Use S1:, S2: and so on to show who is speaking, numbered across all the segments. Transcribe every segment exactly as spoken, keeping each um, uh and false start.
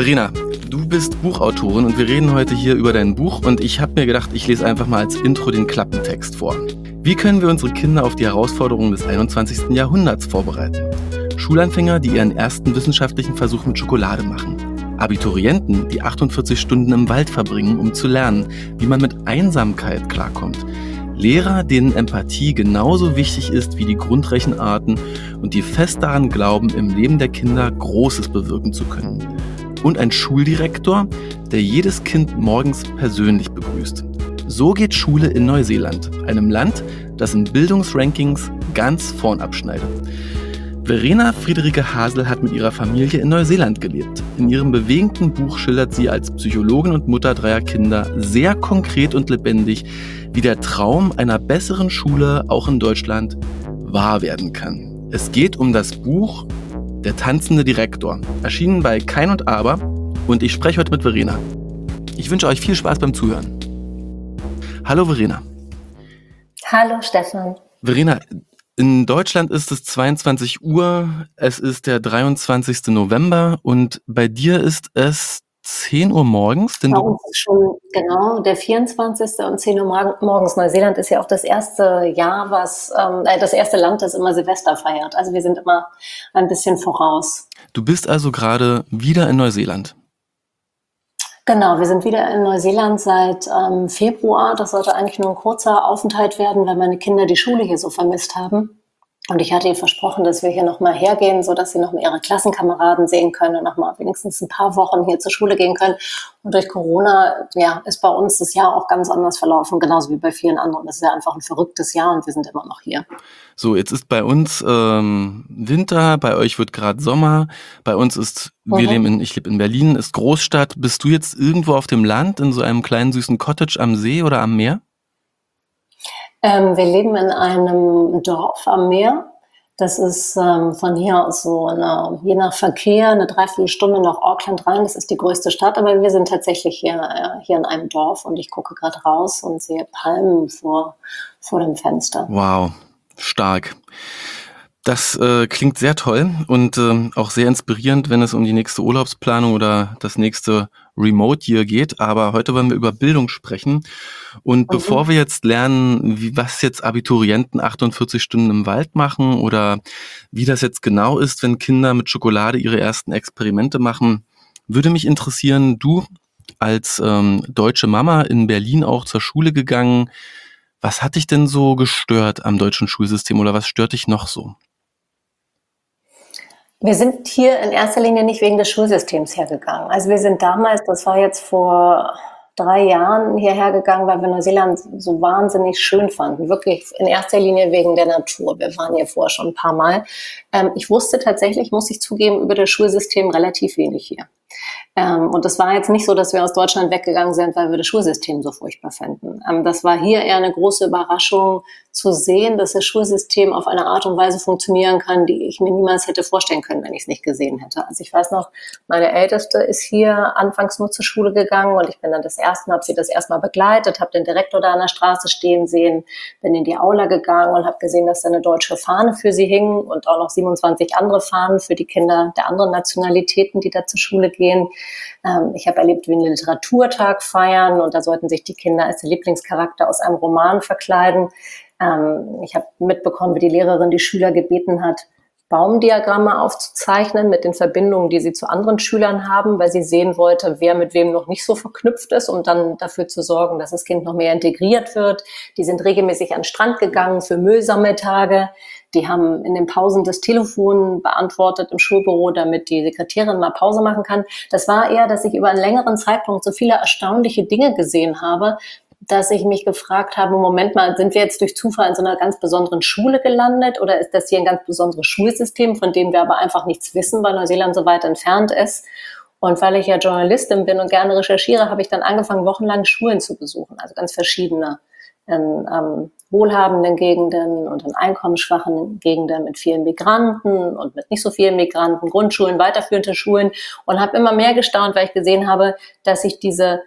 S1: Verena, du bist Buchautorin und wir reden heute hier über dein Buch und ich habe mir gedacht, ich lese einfach mal als Intro den Klappentext vor. Wie können wir unsere Kinder auf die Herausforderungen des einundzwanzigsten. Jahrhunderts vorbereiten? Schulanfänger, die ihren ersten wissenschaftlichen Versuch mit Schokolade machen. Abiturienten, die achtundvierzig Stunden im Wald verbringen, um zu lernen, wie man mit Einsamkeit klarkommt. Lehrer, denen Empathie genauso wichtig ist wie die Grundrechenarten und die fest daran glauben, im Leben der Kinder Großes bewirken zu können. Und ein Schuldirektor, der jedes Kind morgens persönlich begrüßt. So geht Schule in Neuseeland, einem Land, das in Bildungsrankings ganz vorn abschneidet. Verena Friederike Hasel hat mit ihrer Familie in Neuseeland gelebt. In ihrem bewegenden Buch schildert sie als Psychologin und Mutter dreier Kinder sehr konkret und lebendig, wie der Traum einer besseren Schule auch in Deutschland wahr werden kann. Es geht um das Buch Der tanzende Direktor, erschienen bei Kein und Aber, und ich spreche heute mit Verena. Ich wünsche euch viel Spaß beim Zuhören. Hallo Verena.
S2: Hallo Stefan.
S1: Verena, in Deutschland ist es zweiundzwanzig Uhr, es ist der dreiundzwanzigsten November und bei dir ist es zehn Uhr morgens. Denn
S2: Bei
S1: du
S2: uns ist schon genau der vierundzwanzigste und zehn Uhr morgen- morgens. Neuseeland ist ja auch das erste Jahr, was ähm, äh, das erste Land, das immer Silvester feiert. Also wir sind immer ein bisschen voraus.
S1: Du bist also gerade wieder in Neuseeland.
S2: Genau, wir sind wieder in Neuseeland seit ähm, Februar. Das sollte eigentlich nur ein kurzer Aufenthalt werden, weil meine Kinder die Schule hier so vermisst haben. Und ich hatte ihnen versprochen, dass wir hier nochmal hergehen, sodass sie nochmal ihre Klassenkameraden sehen können und nochmal wenigstens ein paar Wochen hier zur Schule gehen können. Und durch Corona, ja, ist bei uns das Jahr auch ganz anders verlaufen, genauso wie bei vielen anderen. Das ist ja einfach ein verrücktes Jahr und wir sind immer noch hier.
S1: So, jetzt ist bei uns ähm, Winter, bei euch wird gerade Sommer, bei uns ist, wir
S2: Mhm.
S1: leben in, ich lebe in Berlin, ist Großstadt. Bist du jetzt irgendwo auf dem Land, in so einem kleinen süßen Cottage am See oder am Meer?
S2: Ähm, wir leben in einem Dorf am Meer. Das ist ähm, von hier aus so eine, je nach Verkehr eine Dreiviertelstunde nach Auckland rein. Das ist die größte Stadt, aber wir sind tatsächlich hier, äh, hier in einem Dorf und ich gucke gerade raus und sehe Palmen vor, vor dem Fenster.
S1: Wow, stark. Das äh, klingt sehr toll und ähm, auch sehr inspirierend, wenn es um die nächste Urlaubsplanung oder das nächste Remote Year geht. Aber heute wollen wir über Bildung sprechen. Und bevor wir jetzt lernen, wie, was jetzt Abiturienten achtundvierzig Stunden im Wald machen oder wie das jetzt genau ist, wenn Kinder mit Schokolade ihre ersten Experimente machen, würde mich interessieren, du als ähm, deutsche Mama in Berlin auch zur Schule gegangen, was hat dich denn so gestört am deutschen Schulsystem oder was stört dich noch so?
S2: Wir sind hier in erster Linie nicht wegen des Schulsystems hergegangen. Also wir sind damals, das war jetzt vor drei Jahren hierher gegangen, weil wir Neuseeland so wahnsinnig schön fanden. Wirklich in erster Linie wegen der Natur. Wir waren hier vorher schon ein paar Mal. Ähm, ich wusste tatsächlich, muss ich zugeben, über das Schulsystem relativ wenig hier. Ähm, und das war jetzt nicht so, dass wir aus Deutschland weggegangen sind, weil wir das Schulsystem so furchtbar fänden. Ähm, das war hier eher eine große Überraschung zu sehen, dass das Schulsystem auf eine Art und Weise funktionieren kann, die ich mir niemals hätte vorstellen können, wenn ich es nicht gesehen hätte. Also ich weiß noch, meine Älteste ist hier anfangs nur zur Schule gegangen und ich bin dann das erste Mal, habe sie das erstmal begleitet, habe den Direktor da an der Straße stehen sehen, bin in die Aula gegangen und habe gesehen, dass da eine deutsche Fahne für sie hing und auch noch siebenundzwanzig andere Fahnen für die Kinder der anderen Nationalitäten, die da zur Schule gehen. Ähm, ich habe erlebt, wie einen Literaturtag feiern und da sollten sich die Kinder als Lieblingscharakter aus einem Roman verkleiden. Ähm, ich habe mitbekommen, wie die Lehrerin die Schüler gebeten hat, Baumdiagramme aufzuzeichnen mit den Verbindungen, die sie zu anderen Schülern haben, weil sie sehen wollte, wer mit wem noch nicht so verknüpft ist, um dann dafür zu sorgen, dass das Kind noch mehr integriert wird. Die sind regelmäßig an den Strand gegangen für Müllsammeltage. Die haben in den Pausen das Telefon beantwortet im Schulbüro, damit die Sekretärin mal Pause machen kann. Das war eher, dass ich über einen längeren Zeitpunkt so viele erstaunliche Dinge gesehen habe, dass ich mich gefragt habe, Moment mal, sind wir jetzt durch Zufall in so einer ganz besonderen Schule gelandet oder ist das hier ein ganz besonderes Schulsystem, von dem wir aber einfach nichts wissen, weil Neuseeland so weit entfernt ist? Und weil ich ja Journalistin bin und gerne recherchiere, habe ich dann angefangen, wochenlang Schulen zu besuchen, also ganz verschiedene in ähm, wohlhabenden Gegenden und in einkommensschwachen Gegenden mit vielen Migranten und mit nicht so vielen Migranten, Grundschulen, weiterführende Schulen und habe immer mehr gestaunt, weil ich gesehen habe, dass sich diese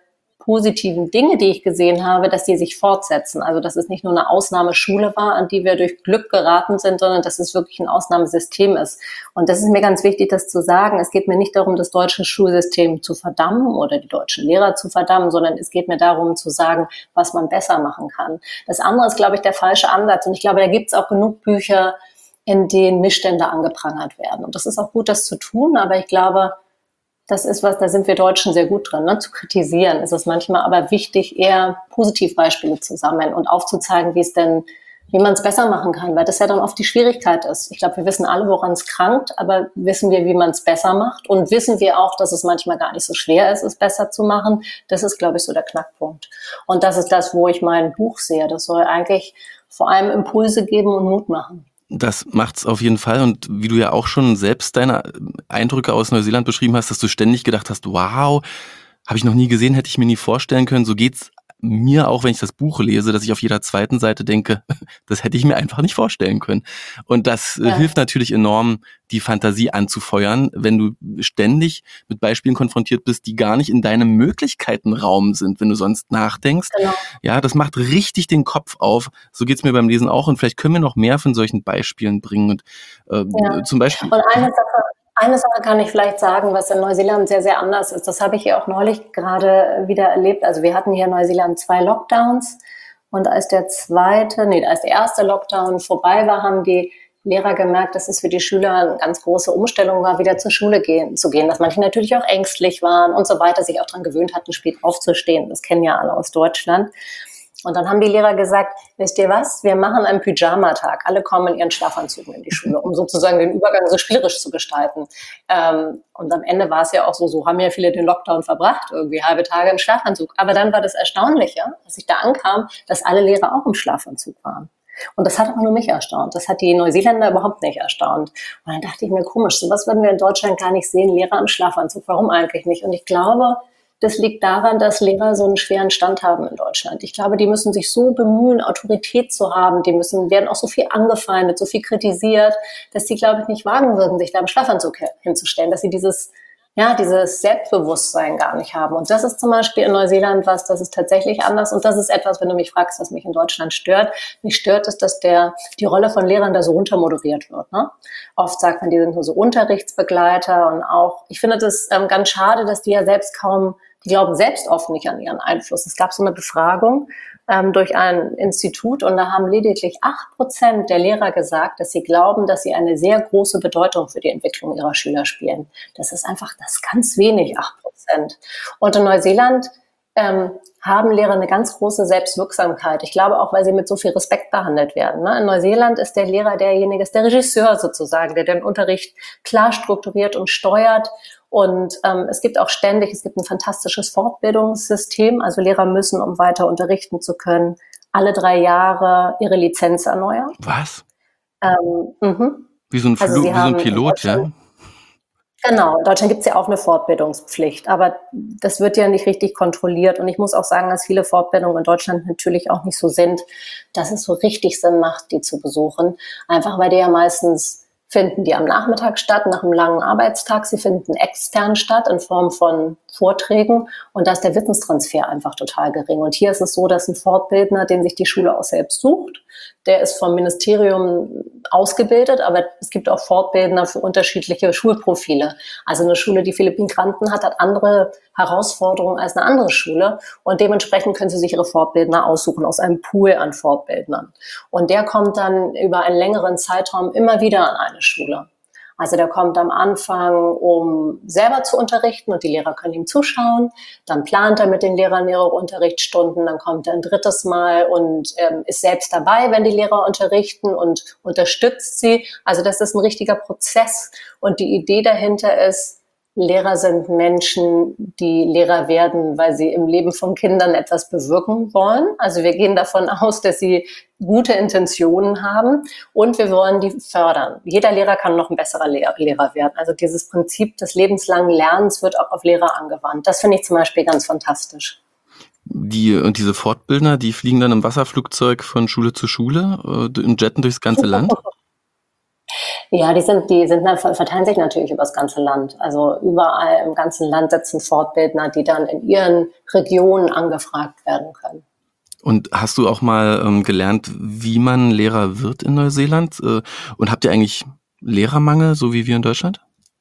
S2: positiven Dinge, die ich gesehen habe, dass die sich fortsetzen. Also dass es nicht nur eine Ausnahmeschule war, an die wir durch Glück geraten sind, sondern dass es wirklich ein Ausnahmesystem ist. Und das ist mir ganz wichtig, das zu sagen. Es geht mir nicht darum, das deutsche Schulsystem zu verdammen oder die deutschen Lehrer zu verdammen, sondern es geht mir darum zu sagen, was man besser machen kann. Das andere ist, glaube ich, der falsche Ansatz. Und ich glaube, da gibt es auch genug Bücher, in denen Missstände angeprangert werden. Und das ist auch gut, das zu tun, aber ich glaube, das ist was, da sind wir Deutschen sehr gut drin, ne? Zu kritisieren ist es manchmal aber wichtig, eher Positivbeispiele zu sammeln und aufzuzeigen, wie es denn, wie man es besser machen kann, weil das ja dann oft die Schwierigkeit ist. Ich glaube, wir wissen alle, woran es krankt, aber wissen wir, wie man es besser macht und wissen wir auch, dass es manchmal gar nicht so schwer ist, es besser zu machen. Das ist, glaube ich, so der Knackpunkt. Und das ist das, wo ich mein Buch sehe. Das soll eigentlich vor allem Impulse geben und Mut machen.
S1: Das macht's auf jeden Fall. Und wie du ja auch schon selbst deine Eindrücke aus Neuseeland beschrieben hast, dass du ständig gedacht hast, wow, habe ich noch nie gesehen, hätte ich mir nie vorstellen können. So geht's mir auch, wenn ich das Buch lese, dass ich auf jeder zweiten Seite denke, das hätte ich mir einfach nicht vorstellen können. Und das ja. hilft natürlich enorm, die Fantasie anzufeuern, wenn du ständig mit Beispielen konfrontiert bist, die gar nicht in deinem Möglichkeitenraum sind, wenn du sonst nachdenkst. Genau. Ja, das macht richtig den Kopf auf. So geht's mir beim Lesen auch. Und vielleicht können wir noch mehr von solchen Beispielen bringen. Und, äh, ja. zum Beispiel.
S2: Und eine Sache, Eine Sache kann ich vielleicht sagen, was in Neuseeland sehr, sehr anders ist. Das habe ich hier auch neulich gerade wieder erlebt. Also wir hatten hier in Neuseeland zwei Lockdowns und als der zweite, nee, als der erste Lockdown vorbei war, haben die Lehrer gemerkt, dass es für die Schüler eine ganz große Umstellung war, wieder zur Schule gehen, zu gehen. Dass manche natürlich auch ängstlich waren und so weiter, sich auch daran gewöhnt hatten, spät aufzustehen. Das kennen ja alle aus Deutschland. Und dann haben die Lehrer gesagt, wisst ihr was, wir machen einen Pyjama-Tag. Alle kommen in ihren Schlafanzügen in die Schule, um sozusagen den Übergang so spielerisch zu gestalten. Ähm, und am Ende war es ja auch so, so haben ja viele den Lockdown verbracht, irgendwie halbe Tage im Schlafanzug. Aber dann war das Erstaunliche, als ich da ankam, dass alle Lehrer auch im Schlafanzug waren. Und das hat aber nur mich erstaunt. Das hat die Neuseeländer überhaupt nicht erstaunt. Und dann dachte ich mir, komisch, sowas würden wir in Deutschland gar nicht sehen, Lehrer im Schlafanzug. Warum eigentlich nicht? Und ich glaube, das liegt daran, dass Lehrer so einen schweren Stand haben in Deutschland. Ich glaube, die müssen sich so bemühen, Autorität zu haben. Die müssen, werden auch so viel angefeindet, so viel kritisiert, dass sie, glaube ich, nicht wagen würden, sich da im Schlafanzug hinzustellen, dass sie dieses, ja, dieses Selbstbewusstsein gar nicht haben. Und das ist zum Beispiel in Neuseeland was, das ist tatsächlich anders. Und das ist etwas, wenn du mich fragst, was mich in Deutschland stört. Mich stört es, dass der, die Rolle von Lehrern da so runtermoderiert wird, ne? Oft sagt man, die sind nur so Unterrichtsbegleiter und auch, ich finde das ähm, ganz schade, dass die ja selbst kaum, die glauben selbst oft nicht an ihren Einfluss. Es gab so eine Befragung ähm, durch ein Institut und da haben lediglich acht Prozent der Lehrer gesagt, dass sie glauben, dass sie eine sehr große Bedeutung für die Entwicklung ihrer Schüler spielen. Das ist einfach, das ist ganz wenig, acht Prozent. Und in Neuseeland ähm, haben Lehrer eine ganz große Selbstwirksamkeit. Ich glaube auch, weil sie mit so viel Respekt behandelt werden. Ne? In Neuseeland ist der Lehrer derjenige, ist der Regisseur sozusagen, der den Unterricht klar strukturiert und steuert. Und ähm, es gibt auch ständig, es gibt ein fantastisches Fortbildungssystem. Also Lehrer müssen, um weiter unterrichten zu können, alle drei Jahre ihre Lizenz erneuern.
S1: Was?
S2: Ähm, mhm.
S1: Wie so ein, Flu-
S2: also
S1: wie so ein Pilot, ja?
S2: Genau, in Deutschland gibt es ja auch eine Fortbildungspflicht, aber das wird ja nicht richtig kontrolliert. Und ich muss auch sagen, dass viele Fortbildungen in Deutschland natürlich auch nicht so sind, dass es so richtig Sinn macht, die zu besuchen. Einfach weil die ja meistens finden die am Nachmittag statt, nach einem langen Arbeitstag. Sie finden extern statt in Form von Vorträgen und da ist der Wissenstransfer einfach total gering. Und hier ist es so, dass ein Fortbildner, den sich die Schule auch selbst sucht, der ist vom Ministerium ausgebildet, aber es gibt auch Fortbildner für unterschiedliche Schulprofile. Also eine Schule, die viele Migranten hat, hat andere Herausforderungen als eine andere Schule und dementsprechend können sie sich ihre Fortbildner aussuchen aus einem Pool an Fortbildnern. Und der kommt dann über einen längeren Zeitraum immer wieder an eine Schule. Also der kommt am Anfang, um selber zu unterrichten und die Lehrer können ihm zuschauen. Dann plant er mit den Lehrern ihre Unterrichtsstunden. Dann kommt er ein drittes Mal und ähm, ist selbst dabei, wenn die Lehrer unterrichten und unterstützt sie. Also das ist ein richtiger Prozess. Und die Idee dahinter ist, Lehrer sind Menschen, die Lehrer werden, weil sie im Leben von Kindern etwas bewirken wollen. Also wir gehen davon aus, dass sie gute Intentionen haben und wir wollen die fördern. Jeder Lehrer kann noch ein besserer Lehr- Lehrer werden. Also dieses Prinzip des lebenslangen Lernens wird auch auf Lehrer angewandt. Das finde ich zum Beispiel ganz fantastisch.
S1: Die, und diese Fortbildner, die fliegen dann im Wasserflugzeug von Schule zu Schule äh, und jetten durchs ganze Land?
S2: Ja, die sind, die sind, verteilen sich natürlich über das ganze Land. Also überall im ganzen Land sitzen Fortbildner, die dann in ihren Regionen angefragt werden können.
S1: Und hast du auch mal ähm, gelernt, wie man Lehrer wird in Neuseeland? Äh, und habt ihr eigentlich Lehrermangel, so wie wir in Deutschland?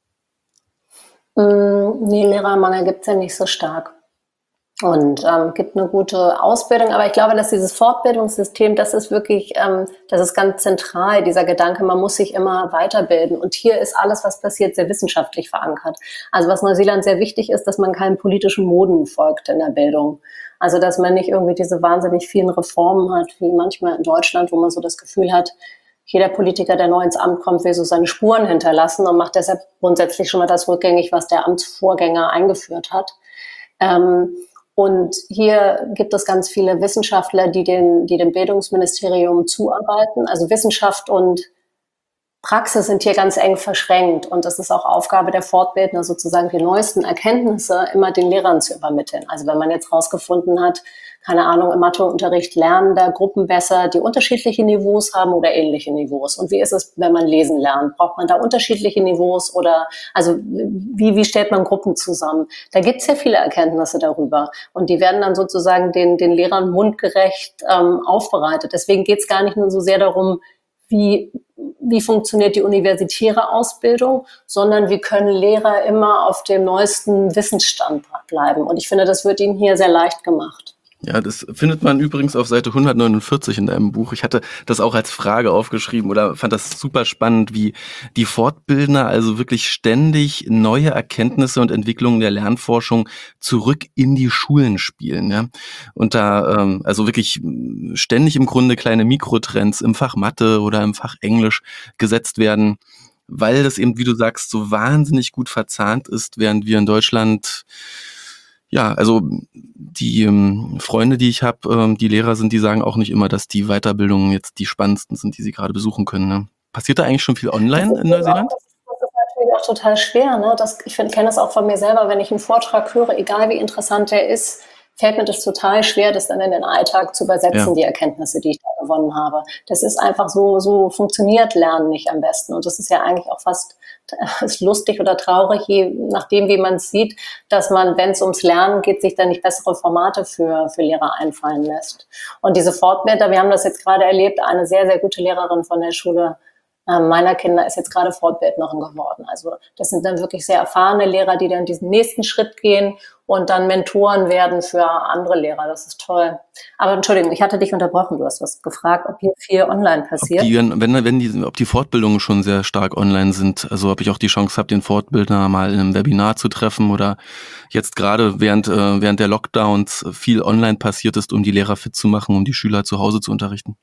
S2: Mm, nee, Lehrermangel gibt's ja nicht so stark. Und ähm, gibt eine gute Ausbildung, aber ich glaube, dass dieses Fortbildungssystem, das ist wirklich, ähm, das ist ganz zentral, dieser Gedanke, man muss sich immer weiterbilden. Und hier ist alles, was passiert, sehr wissenschaftlich verankert. Also was Neuseeland sehr wichtig ist, dass man keinen politischen Moden folgt in der Bildung. Also dass man nicht irgendwie diese wahnsinnig vielen Reformen hat, wie manchmal in Deutschland, wo man so das Gefühl hat, jeder Politiker, der neu ins Amt kommt, will so seine Spuren hinterlassen und macht deshalb grundsätzlich schon mal das rückgängig, was der Amtsvorgänger eingeführt hat. Ähm, Und hier gibt es ganz viele Wissenschaftler, die, den, die dem Bildungsministerium zuarbeiten. Also Wissenschaft und Praxis sind hier ganz eng verschränkt. Und das ist auch Aufgabe der Fortbildner, sozusagen die neuesten Erkenntnisse immer den Lehrern zu übermitteln. Also wenn man jetzt rausgefunden hat, keine Ahnung, im Matheunterricht lernen da Gruppen besser, die unterschiedliche Niveaus haben oder ähnliche Niveaus. Und wie ist es, wenn man lesen lernt? Braucht man da unterschiedliche Niveaus oder, also wie, wie stellt man Gruppen zusammen? Da gibt es ja viele Erkenntnisse darüber. Und die werden dann sozusagen den, den Lehrern mundgerecht ähm, aufbereitet. Deswegen geht es gar nicht nur so sehr darum, wie, wie funktioniert die universitäre Ausbildung, sondern wie können Lehrer immer auf dem neuesten Wissensstand bleiben. Und ich finde, das wird ihnen hier sehr leicht gemacht.
S1: Ja, das findet man übrigens auf Seite hundertneunundvierzig in deinem Buch. Ich hatte das auch als Frage aufgeschrieben oder fand das super spannend, wie die Fortbildner also wirklich ständig neue Erkenntnisse und Entwicklungen der Lernforschung zurück in die Schulen spielen. Ja? Und da ähm, also wirklich ständig im Grunde kleine Mikrotrends im Fach Mathe oder im Fach Englisch gesetzt werden, weil das eben, wie du sagst, so wahnsinnig gut verzahnt ist, während wir in Deutschland ja, also die ähm, Freunde, die ich habe, ähm, die Lehrer sind, die sagen auch nicht immer, dass die Weiterbildungen jetzt die spannendsten sind, die sie gerade besuchen können. Ne? Passiert da eigentlich schon viel online in Neuseeland?
S2: Das ist, das ist natürlich auch total schwer. Ne? Das, ich kenne das auch von mir selber, wenn ich einen Vortrag höre, egal wie interessant der ist, fällt mir das total schwer, das dann in den Alltag zu übersetzen, ja. Die Erkenntnisse, die ich da gewonnen habe. Das ist einfach so, so funktioniert Lernen nicht am besten. Und das ist ja eigentlich auch fast ist lustig oder traurig, je nachdem, wie man es sieht, dass man, wenn es ums Lernen geht, sich dann nicht bessere Formate für, für Lehrer einfallen lässt. Und diese Fortbildner, wir haben das jetzt gerade erlebt, eine sehr, sehr gute Lehrerin von der Schule meiner Kinder ist jetzt gerade Fortbildnerin geworden. Also das sind dann wirklich sehr erfahrene Lehrer, die dann diesen nächsten Schritt gehen und dann Mentoren werden für andere Lehrer. Das ist toll. Aber Entschuldigung, ich hatte dich unterbrochen. Du hast was gefragt, ob hier viel online passiert.
S1: Ob die, wenn, wenn die, ob die Fortbildungen schon sehr stark online sind. Also ob ich auch die Chance habe, den Fortbildner mal in einem Webinar zu treffen oder jetzt gerade während, äh, während der Lockdowns viel online passiert ist, um die Lehrer fit zu machen, um die Schüler zu Hause zu unterrichten.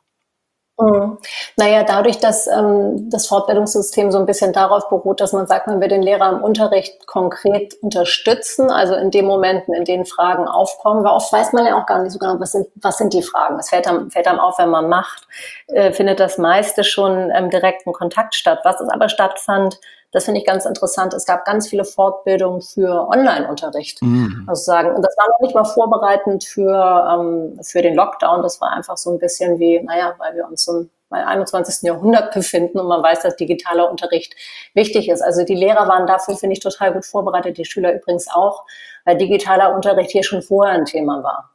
S2: Mhm. Naja, dadurch, dass ähm, das Fortbildungssystem so ein bisschen darauf beruht, dass man sagt, man will den Lehrer im Unterricht konkret unterstützen, also in den Momenten, in denen Fragen aufkommen, weil oft weiß man ja auch gar nicht so genau, was sind, was sind die Fragen. Es fällt einem, fällt einem auf, wenn man macht, äh, findet das meiste schon im direkten Kontakt statt. Was es aber stattfand, das finde ich ganz interessant. Es gab ganz viele Fortbildungen für Online-Unterricht. Mhm. Also sagen, und das war noch nicht mal vorbereitend für, ähm, für den Lockdown. Das war einfach so ein bisschen wie, naja, weil wir uns im einundzwanzigsten Jahrhundert befinden und man weiß, dass digitaler Unterricht wichtig ist. Also die Lehrer waren dafür, finde ich, total gut vorbereitet. Die Schüler übrigens auch, weil digitaler Unterricht hier schon vorher ein Thema war.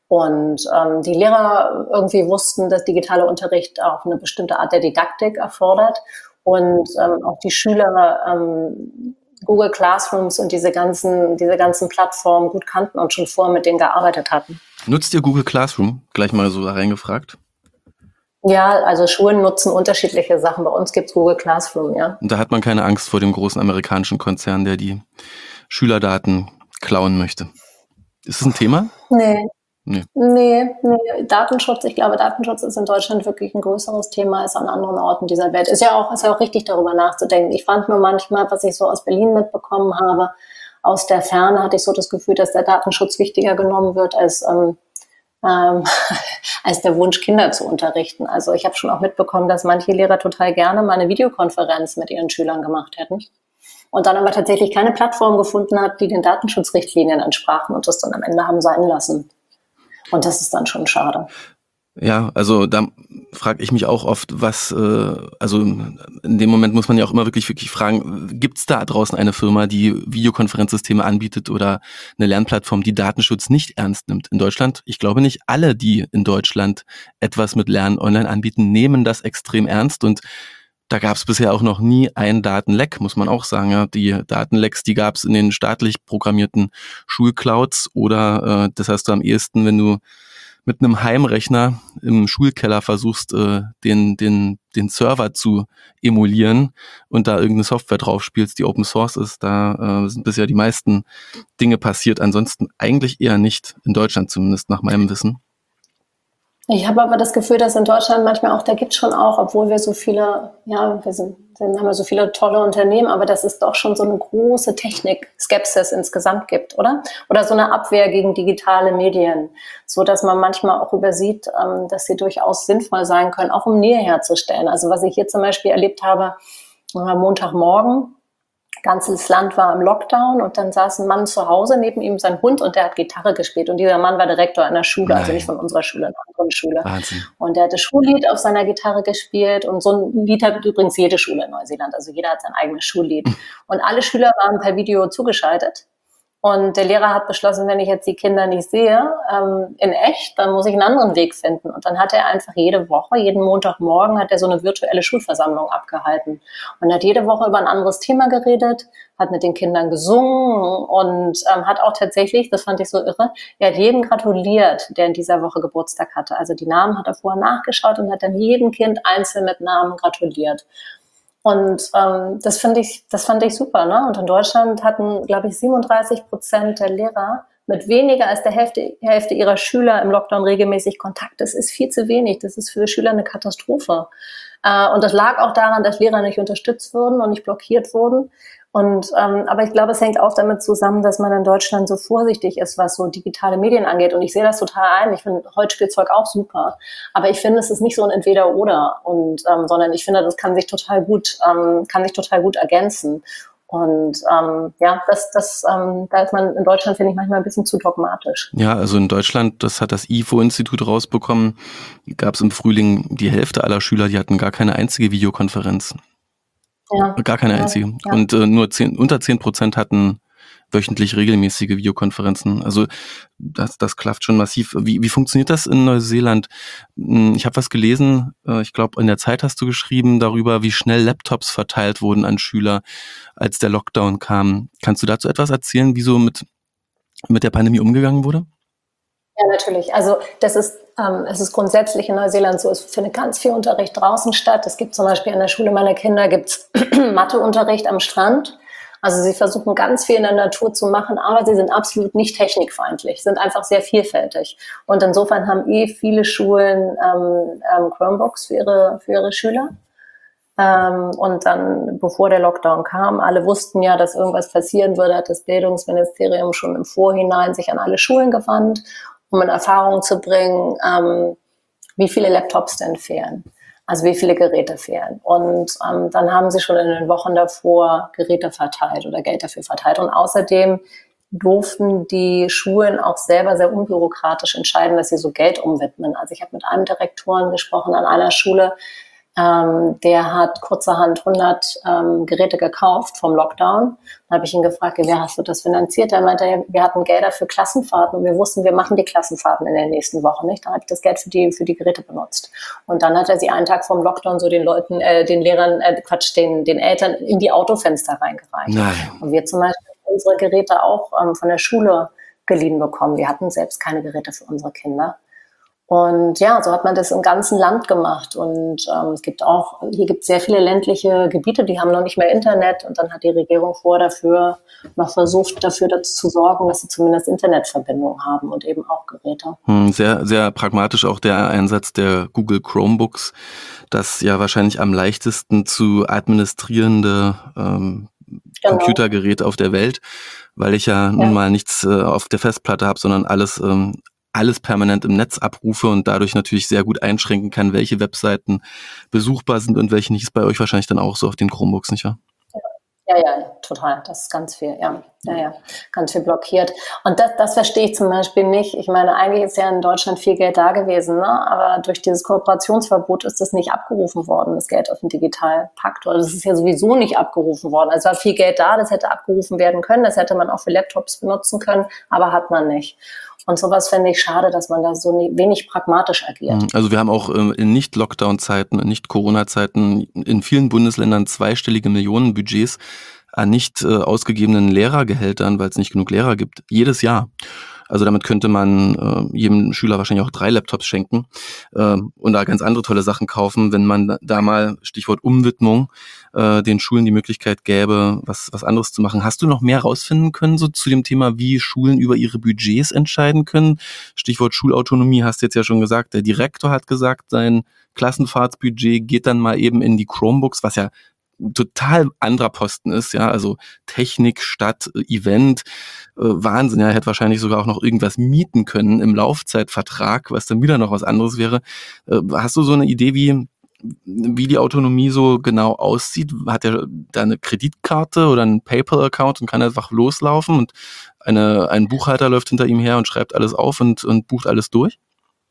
S2: Und ähm, die Lehrer irgendwie wussten, dass digitaler Unterricht auch eine bestimmte Art der Didaktik erfordert. Und ähm, auch die Schüler ähm, Google Classrooms und diese ganzen, diese ganzen Plattformen gut kannten und schon vorher mit denen gearbeitet hatten.
S1: Nutzt ihr Google Classroom? Gleich mal so reingefragt.
S2: Ja, also Schulen nutzen unterschiedliche Sachen. Bei uns gibt's Google Classroom, ja.
S1: Und da hat man keine Angst vor dem großen amerikanischen Konzern, der die Schülerdaten klauen möchte. Ist das ein Thema?
S2: Nee. Nee. nee, nee, Datenschutz, ich glaube, Datenschutz ist in Deutschland wirklich ein größeres Thema als an anderen Orten dieser Welt. Ist ja auch, ist ja auch richtig, darüber nachzudenken. Ich fand nur manchmal, was ich so aus Berlin mitbekommen habe, aus der Ferne hatte ich so das Gefühl, dass der Datenschutz wichtiger genommen wird als, ähm, ähm, als der Wunsch, Kinder zu unterrichten. Also ich habe schon auch mitbekommen, dass manche Lehrer total gerne mal eine Videokonferenz mit ihren Schülern gemacht hätten. Und dann aber tatsächlich keine Plattform gefunden hat, die den Datenschutzrichtlinien entsprachen und das dann am Ende haben sein lassen. Und das ist dann schon schade.
S1: Ja, also da frage ich mich auch oft, was, äh, also in dem Moment muss man ja auch immer wirklich, wirklich fragen, gibt es da draußen eine Firma, die Videokonferenzsysteme anbietet oder eine Lernplattform, die Datenschutz nicht ernst nimmt in Deutschland? Ich glaube nicht alle, die in Deutschland etwas mit Lernen online anbieten, nehmen das extrem ernst und da gab es bisher auch noch nie ein Datenleck, muss man auch sagen. Ja. Die Datenlecks, die gab es in den staatlich programmierten Schulclouds oder äh, das hast du am ehesten, wenn du mit einem Heimrechner im Schulkeller versuchst, äh, den, den, den Server zu emulieren und da irgendeine Software drauf spielst, die Open Source ist. Da äh, sind bisher die meisten Dinge passiert. Ansonsten eigentlich eher nicht, in Deutschland zumindest, nach meinem Wissen.
S2: Ich habe aber das Gefühl, dass in Deutschland manchmal auch, da gibt es schon auch, obwohl wir so viele, ja, wir sind, dann haben wir so viele tolle Unternehmen, aber dass es doch schon so eine große Technik-Skepsis insgesamt gibt, oder? Oder so eine Abwehr gegen digitale Medien, so dass man manchmal auch übersieht, ähm, dass sie durchaus sinnvoll sein können, auch um Nähe herzustellen. Also was ich hier zum Beispiel erlebt habe, war Montagmorgen, ganzes Land war im Lockdown und dann saß ein Mann zu Hause, neben ihm sein Hund und der hat Gitarre gespielt und dieser Mann war Direktor einer Schule,
S1: Nein.
S2: Also nicht von unserer Schule, einer anderen Schule.
S1: Wahnsinn.
S2: Und der hat das Schullied auf seiner Gitarre gespielt und so ein Lied hat übrigens jede Schule in Neuseeland, also jeder hat sein eigenes Schullied. Und alle Schüler waren per Video zugeschaltet. Und der Lehrer hat beschlossen, wenn ich jetzt die Kinder nicht sehe, ähm, in echt, dann muss ich einen anderen Weg finden. Und dann hat er einfach jede Woche, jeden Montagmorgen hat er so eine virtuelle Schulversammlung abgehalten. Und hat jede Woche über ein anderes Thema geredet, hat mit den Kindern gesungen und ähm, hat auch tatsächlich, das fand ich so irre, er hat jedem gratuliert, der in dieser Woche Geburtstag hatte. Also die Namen hat er vorher nachgeschaut und hat dann jedem Kind einzeln mit Namen gratuliert. Und ähm, das finde ich, das fand ich super, ne? Und in Deutschland hatten, glaube ich, siebenunddreißig Prozent der Lehrer mit weniger als der Hälfte, Hälfte ihrer Schüler im Lockdown regelmäßig Kontakt. Das ist viel zu wenig. Das ist für Schüler eine Katastrophe. Äh, und das lag auch daran, dass Lehrer nicht unterstützt wurden und nicht blockiert wurden. Und ähm, aber ich glaube, es hängt auch damit zusammen, dass man in Deutschland so vorsichtig ist, was so digitale Medien angeht. Und ich sehe das total ein. Ich finde Holzspielzeug auch super. Aber ich finde, es ist nicht so ein Entweder-Oder. Und ähm, sondern ich finde, das kann sich total gut, ähm, kann sich total gut ergänzen. Und ähm, ja, das, das, ähm, da ist man in Deutschland, finde ich, manchmal ein bisschen zu dogmatisch.
S1: Ja, also in Deutschland, das hat das I F O-Institut rausbekommen, gab es im Frühling die Hälfte aller Schüler, die hatten gar keine einzige Videokonferenz.
S2: Ja.
S1: Gar keine
S2: Ja,
S1: einzige.
S2: ja.
S1: Und äh, nur zehn, unter zehn Prozent hatten wöchentlich regelmäßige Videokonferenzen. Also das, das klafft schon massiv. Wie, wie funktioniert das in Neuseeland? Hm, Ich habe was gelesen, äh, ich glaube in der Zeit hast du geschrieben darüber, wie schnell Laptops verteilt wurden an Schüler, als der Lockdown kam. Kannst du dazu etwas erzählen, wie so mit, mit der Pandemie umgegangen wurde?
S2: Ja, natürlich. Also das ist, ähm, es ist grundsätzlich in Neuseeland so, es findet ganz viel Unterricht draußen statt. Es gibt zum Beispiel an der Schule meiner Kinder gibt's Matheunterricht am Strand. Also sie versuchen ganz viel in der Natur zu machen, aber sie sind absolut nicht technikfeindlich, sind einfach sehr vielfältig. Und insofern haben eh viele Schulen ähm, ähm, Chromebooks für ihre, für ihre Schüler. Ähm, und dann, bevor der Lockdown kam, alle wussten ja, dass irgendwas passieren würde, hat das Bildungsministerium schon im Vorhinein sich an alle Schulen gewandt, um in Erfahrung zu bringen, ähm, wie viele Laptops denn fehlen. Also wie viele Geräte fehlen. Und ähm, dann haben sie schon in den Wochen davor Geräte verteilt oder Geld dafür verteilt. Und außerdem durften die Schulen auch selber sehr unbürokratisch entscheiden, dass sie so Geld umwidmen. Also ich habe mit einem Direktoren gesprochen an einer Schule, ähm, der hat kurzerhand hundert ähm, Geräte gekauft vom Lockdown. Da habe ich ihn gefragt, wie hast du das finanziert? Er meinte, wir hatten Gelder für Klassenfahrten und wir wussten, wir machen die Klassenfahrten in den nächsten Wochen nicht. Dann habe ich das Geld für die für die Geräte benutzt. Und dann hat er sie einen Tag vom Lockdown so den Leuten, äh, den Lehrern, äh, Quatsch, den, den Eltern in die Autofenster reingereicht.
S1: Nein.
S2: Und wir zum Beispiel unsere Geräte auch ähm, von der Schule geliehen bekommen. Wir hatten selbst keine Geräte für unsere Kinder. Und ja, so hat man das im ganzen Land gemacht. Und ähm, es gibt auch, hier gibt es sehr viele ländliche Gebiete, die haben noch nicht mehr Internet. Und dann hat die Regierung vor dafür noch versucht, dafür dazu zu sorgen, dass sie zumindest Internetverbindung haben und eben auch Geräte.
S1: Hm, Sehr, sehr pragmatisch auch der Einsatz der Google Chromebooks, das ja wahrscheinlich am leichtesten zu administrierende ähm,
S2: Genau.
S1: Computergerät auf der Welt, weil ich ja, nun
S2: Ja.
S1: mal nichts äh, auf der Festplatte habe, sondern alles ähm, alles permanent im Netz abrufe und dadurch natürlich sehr gut einschränken kann, welche Webseiten besuchbar sind und welche nicht. Ist bei euch wahrscheinlich dann auch so auf den Chromebooks, nicht wahr?
S2: Ja, ja, total. Das ist ganz viel, ja. Ja, ja, ganz viel blockiert. Und das, das verstehe ich zum Beispiel nicht. Ich meine, eigentlich ist ja in Deutschland viel Geld da gewesen, ne? Aber durch dieses Kooperationsverbot ist das nicht abgerufen worden, das Geld auf den Digitalpakt. Oder das ist ja sowieso nicht abgerufen worden. Also war viel Geld da, das hätte abgerufen werden können, das hätte man auch für Laptops benutzen können, aber hat man nicht. Und sowas fände ich schade, dass man da so wenig pragmatisch agiert.
S1: Also wir haben auch in Nicht-Lockdown-Zeiten, in Nicht-Corona-Zeiten in vielen Bundesländern zweistellige Millionenbudgets an nicht äh, ausgegebenen Lehrergehältern, weil es nicht genug Lehrer gibt, jedes Jahr. Also damit könnte man äh, jedem Schüler wahrscheinlich auch drei Laptops schenken äh, und da ganz andere tolle Sachen kaufen, wenn man da mal, Stichwort Umwidmung, äh, den Schulen die Möglichkeit gäbe, was was anderes zu machen. Hast du noch mehr rausfinden können so zu dem Thema, wie Schulen über ihre Budgets entscheiden können? Stichwort Schulautonomie hast du jetzt ja schon gesagt. Der Direktor hat gesagt, sein Klassenfahrtsbudget geht dann mal eben in die Chromebooks, was ja total anderer Posten ist, ja, also Technik statt Event, äh, Wahnsinn, ja, er hätte wahrscheinlich sogar auch noch irgendwas mieten können im Laufzeitvertrag, was dann wieder noch was anderes wäre. Äh, hast du so eine Idee, wie wie die Autonomie so genau aussieht? Hat er da eine Kreditkarte oder einen PayPal-Account und kann einfach loslaufen und eine, ein Buchhalter läuft hinter ihm her und schreibt alles auf und, und bucht alles durch?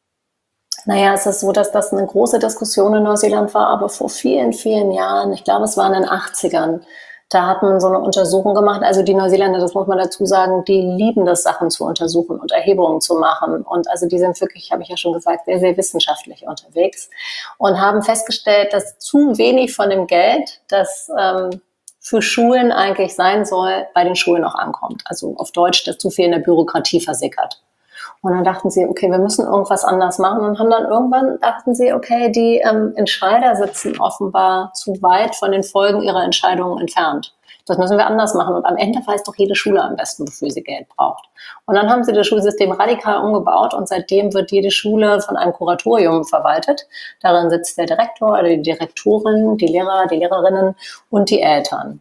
S2: Naja, es ist so, dass das eine große Diskussion in Neuseeland war, aber vor vielen, vielen Jahren, ich glaube, es war in den achtzigern, da hat man so eine Untersuchung gemacht. Also die Neuseeländer, das muss man dazu sagen, die lieben das, Sachen zu untersuchen und Erhebungen zu machen. Und also die sind wirklich, habe ich ja schon gesagt, sehr, sehr wissenschaftlich unterwegs und haben festgestellt, dass zu wenig von dem Geld, das ähm, für Schulen eigentlich sein soll, bei den Schulen auch ankommt. Also auf Deutsch, dass zu viel in der Bürokratie versickert. Und dann dachten sie, okay, wir müssen irgendwas anders machen und haben dann irgendwann dachten sie, okay, die ähm, Entscheider sitzen offenbar zu weit von den Folgen ihrer Entscheidungen entfernt. Das müssen wir anders machen. Und am Ende weiß doch jede Schule am besten, wofür sie Geld braucht. Und dann haben sie das Schulsystem radikal umgebaut und seitdem wird jede Schule von einem Kuratorium verwaltet. Darin sitzt der Direktor oder die Direktorin, die Lehrer, die Lehrerinnen und die Eltern.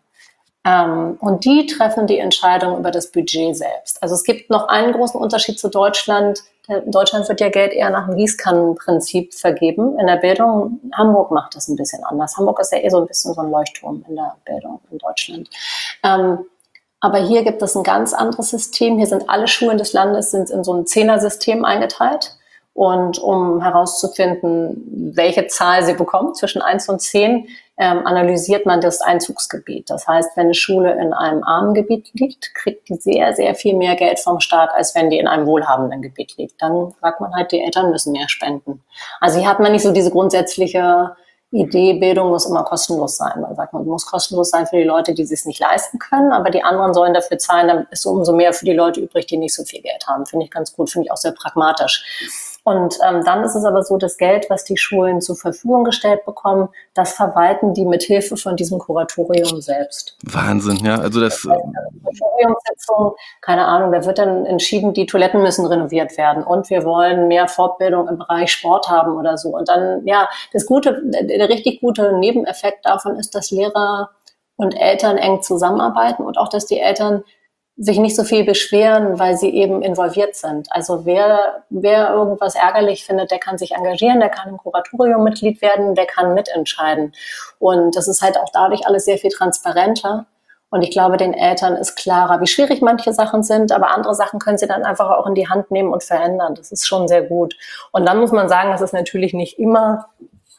S2: Ähm, und die treffen die Entscheidung über das Budget selbst. Also es gibt noch einen großen Unterschied zu Deutschland. In Deutschland wird ja Geld eher nach dem Gießkannenprinzip vergeben. In der Bildung, Hamburg macht das ein bisschen anders. Hamburg ist ja eh so ein bisschen so ein Leuchtturm in der Bildung in Deutschland. Ähm, aber hier gibt es ein ganz anderes System. Hier sind alle Schulen des Landes sind in so ein Zehner-System eingeteilt. Und um herauszufinden, welche Zahl sie bekommt, zwischen eins und zehn, ähm, analysiert man das Einzugsgebiet. Das heißt, wenn eine Schule in einem armen Gebiet liegt, kriegt die sehr, sehr viel mehr Geld vom Staat, als wenn die in einem wohlhabenden Gebiet liegt. Dann sagt man halt, die Eltern müssen mehr spenden. Also hier hat man nicht so diese grundsätzliche Idee, Bildung muss immer kostenlos sein. Man sagt, man muss kostenlos sein für die Leute, die es sich nicht leisten können, aber die anderen sollen dafür zahlen, dann ist umso mehr für die Leute übrig, die nicht so viel Geld haben. Finde ich ganz gut, finde ich auch sehr pragmatisch. Und ähm, dann ist es aber so, das Geld, was die Schulen zur Verfügung gestellt bekommen, das verwalten die mit Hilfe von diesem Kuratorium selbst.
S1: Wahnsinn, ja, also das...
S2: das heißt, also Kuratoriumssitzung, keine Ahnung, da wird dann entschieden, die Toiletten müssen renoviert werden und wir wollen mehr Fortbildung im Bereich Sport haben oder so. Und dann, ja, das gute, der richtig gute Nebeneffekt davon ist, dass Lehrer und Eltern eng zusammenarbeiten und auch, dass die Eltern sich nicht so viel beschweren, weil sie eben involviert sind. Also wer, wer irgendwas ärgerlich findet, der kann sich engagieren, der kann im Kuratorium Mitglied werden, der kann mitentscheiden. Und das ist halt auch dadurch alles sehr viel transparenter. Und ich glaube, den Eltern ist klarer, wie schwierig manche Sachen sind, aber andere Sachen können sie dann einfach auch in die Hand nehmen und verändern. Das ist schon sehr gut. Und dann muss man sagen, dass es natürlich nicht immer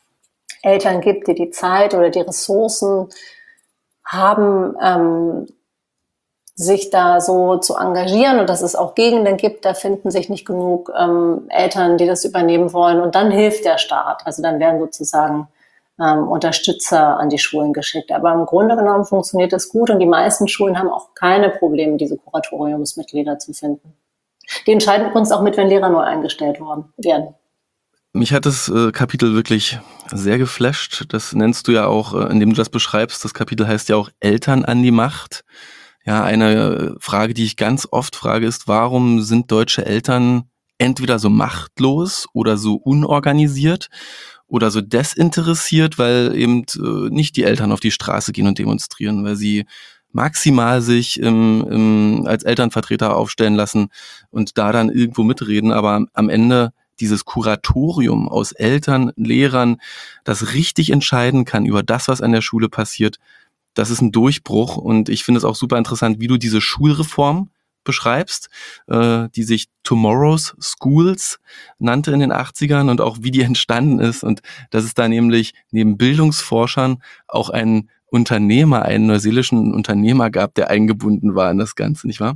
S2: Eltern gibt, die die Zeit oder die Ressourcen haben, ähm, sich da so zu engagieren und dass es auch Gegenden gibt, da finden sich nicht genug ähm, Eltern, die das übernehmen wollen und dann hilft der Staat. Also dann werden sozusagen ähm, Unterstützer an die Schulen geschickt. Aber im Grunde genommen funktioniert das gut und die meisten Schulen haben auch keine Probleme, diese Kuratoriumsmitglieder zu finden. Die entscheiden übrigens auch mit, wenn Lehrer neu eingestellt worden werden.
S1: Mich hat das äh, Kapitel wirklich sehr geflasht. Das nennst du ja auch, äh, indem du das beschreibst. Das Kapitel heißt ja auch Eltern an die Macht. Ja, eine Frage, die ich ganz oft frage, ist, warum sind deutsche Eltern entweder so machtlos oder so unorganisiert oder so desinteressiert, weil eben äh, nicht die Eltern auf die Straße gehen und demonstrieren, weil sie maximal sich im, im, als Elternvertreter aufstellen lassen und da dann irgendwo mitreden, aber am Ende dieses Kuratorium aus Eltern, Lehrern, das richtig entscheiden kann über das, was an der Schule passiert, das ist ein Durchbruch und ich finde es auch super interessant, wie du diese Schulreform beschreibst, äh, die sich Tomorrow's Schools nannte in den achtzigern und auch wie die entstanden ist und dass es da nämlich neben Bildungsforschern auch einen Unternehmer, einen neuseeländischen Unternehmer gab, der eingebunden war in das Ganze, nicht wahr?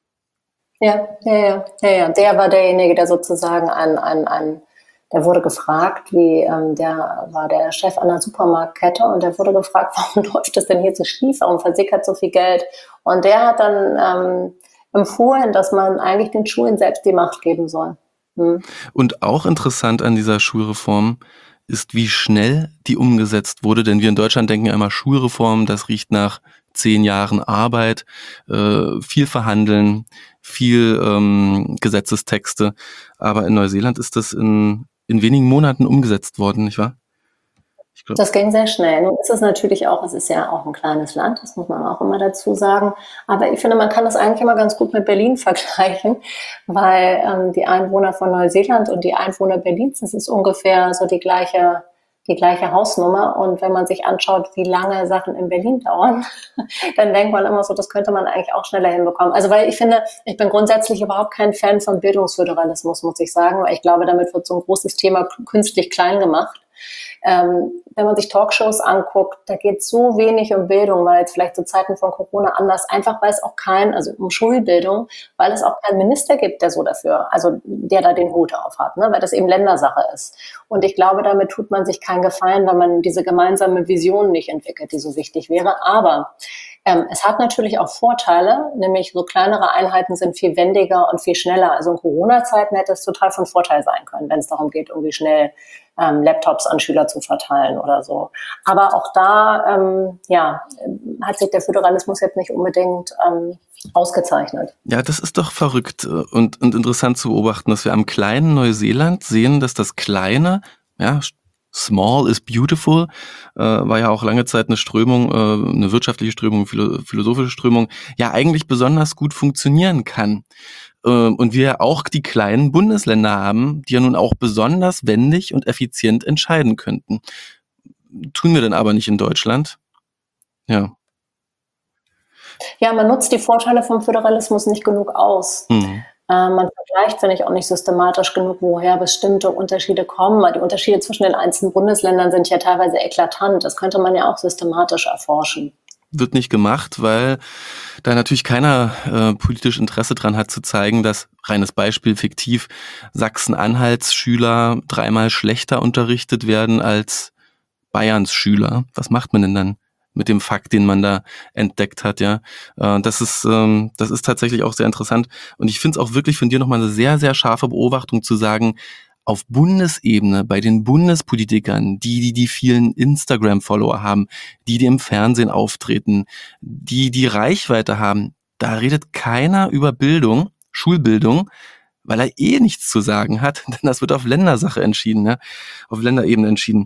S2: Ja, ja, ja, ja, ja. Der war derjenige, der sozusagen ein, ein, ein der wurde gefragt, wie, ähm, der war der Chef einer Supermarktkette und der wurde gefragt, warum läuft das denn hier so schief, warum versickert so viel Geld? Und der hat dann ähm, empfohlen, dass man eigentlich den Schulen selbst die Macht geben soll. Hm.
S1: Und auch interessant an dieser Schulreform ist, wie schnell die umgesetzt wurde, denn wir in Deutschland denken ja immer Schulreform, das riecht nach zehn Jahren Arbeit, äh, viel verhandeln, viel ähm, Gesetzestexte, aber in Neuseeland ist das in, in wenigen Monaten umgesetzt worden, nicht wahr?
S2: Ich glaub, das ging sehr schnell. Nun ist es natürlich auch, es ist ja auch ein kleines Land, das muss man auch immer dazu sagen. Aber ich finde, man kann das eigentlich immer ganz gut mit Berlin vergleichen, weil ähm, die Einwohner von Neuseeland und die Einwohner Berlins, das ist ungefähr so die gleiche, die gleiche Hausnummer. Und wenn man sich anschaut, wie lange Sachen in Berlin dauern, dann denkt man immer so, das könnte man eigentlich auch schneller hinbekommen. Also weil ich finde, ich bin grundsätzlich überhaupt kein Fan von Bildungsföderalismus, muss ich sagen, weil ich glaube, damit wird so ein großes Thema künstlich klein gemacht. Ähm, wenn man sich Talkshows anguckt, da geht es so wenig um Bildung, weil jetzt vielleicht zu Zeiten von Corona anders, einfach weil es auch kein, also um Schulbildung, weil es auch keinen Minister gibt, der so dafür, also der da den Hut auf hat, ne, weil das eben Ländersache ist. Und ich glaube, damit tut man sich keinen Gefallen, wenn man diese gemeinsame Vision nicht entwickelt, die so wichtig wäre. Aber ähm, es hat natürlich auch Vorteile, nämlich so kleinere Einheiten sind viel wendiger und viel schneller. Also in Corona-Zeiten hätte es total von Vorteil sein können, wenn es darum geht, irgendwie schnell ähm, Laptops an Schüler zu verteilen oder so. Aber auch da ähm, ja, hat sich der Föderalismus jetzt nicht unbedingt ähm, ausgezeichnet.
S1: Ja, das ist doch verrückt und, und interessant zu beobachten, dass wir am kleinen Neuseeland sehen, dass das Kleine, ja, Small is beautiful, äh, war ja auch lange Zeit eine Strömung, äh, eine wirtschaftliche Strömung, philo- philosophische Strömung, ja eigentlich besonders gut funktionieren kann. Äh, und wir auch die kleinen Bundesländer haben, die ja nun auch besonders wendig und effizient entscheiden könnten. Tun wir denn aber nicht in Deutschland? Ja.
S2: Ja, man nutzt die Vorteile vom Föderalismus nicht genug aus. Mhm. Man vergleicht, finde ich, auch nicht systematisch genug, woher bestimmte Unterschiede kommen. Weil die Unterschiede zwischen den einzelnen Bundesländern sind ja teilweise eklatant. Das könnte man ja auch systematisch erforschen.
S1: Wird nicht gemacht, weil da natürlich keiner äh, politisch Interesse dran hat zu zeigen, dass, reines Beispiel fiktiv, Sachsen-Anhalts Schüler dreimal schlechter unterrichtet werden als Bayerns Schüler. Was macht man denn dann mit dem Fakt, den man da entdeckt hat, ja? Äh, das ist ähm, das ist tatsächlich auch sehr interessant. Und ich finde es auch wirklich von dir nochmal eine sehr, sehr scharfe Beobachtung zu sagen, auf Bundesebene, bei den Bundespolitikern, die, die die vielen Instagram-Follower haben, die, die im Fernsehen auftreten, die die Reichweite haben, da redet keiner über Bildung, Schulbildung, weil er eh nichts zu sagen hat, denn das wird auf Ländersache entschieden, ja? Auf Länderebene entschieden.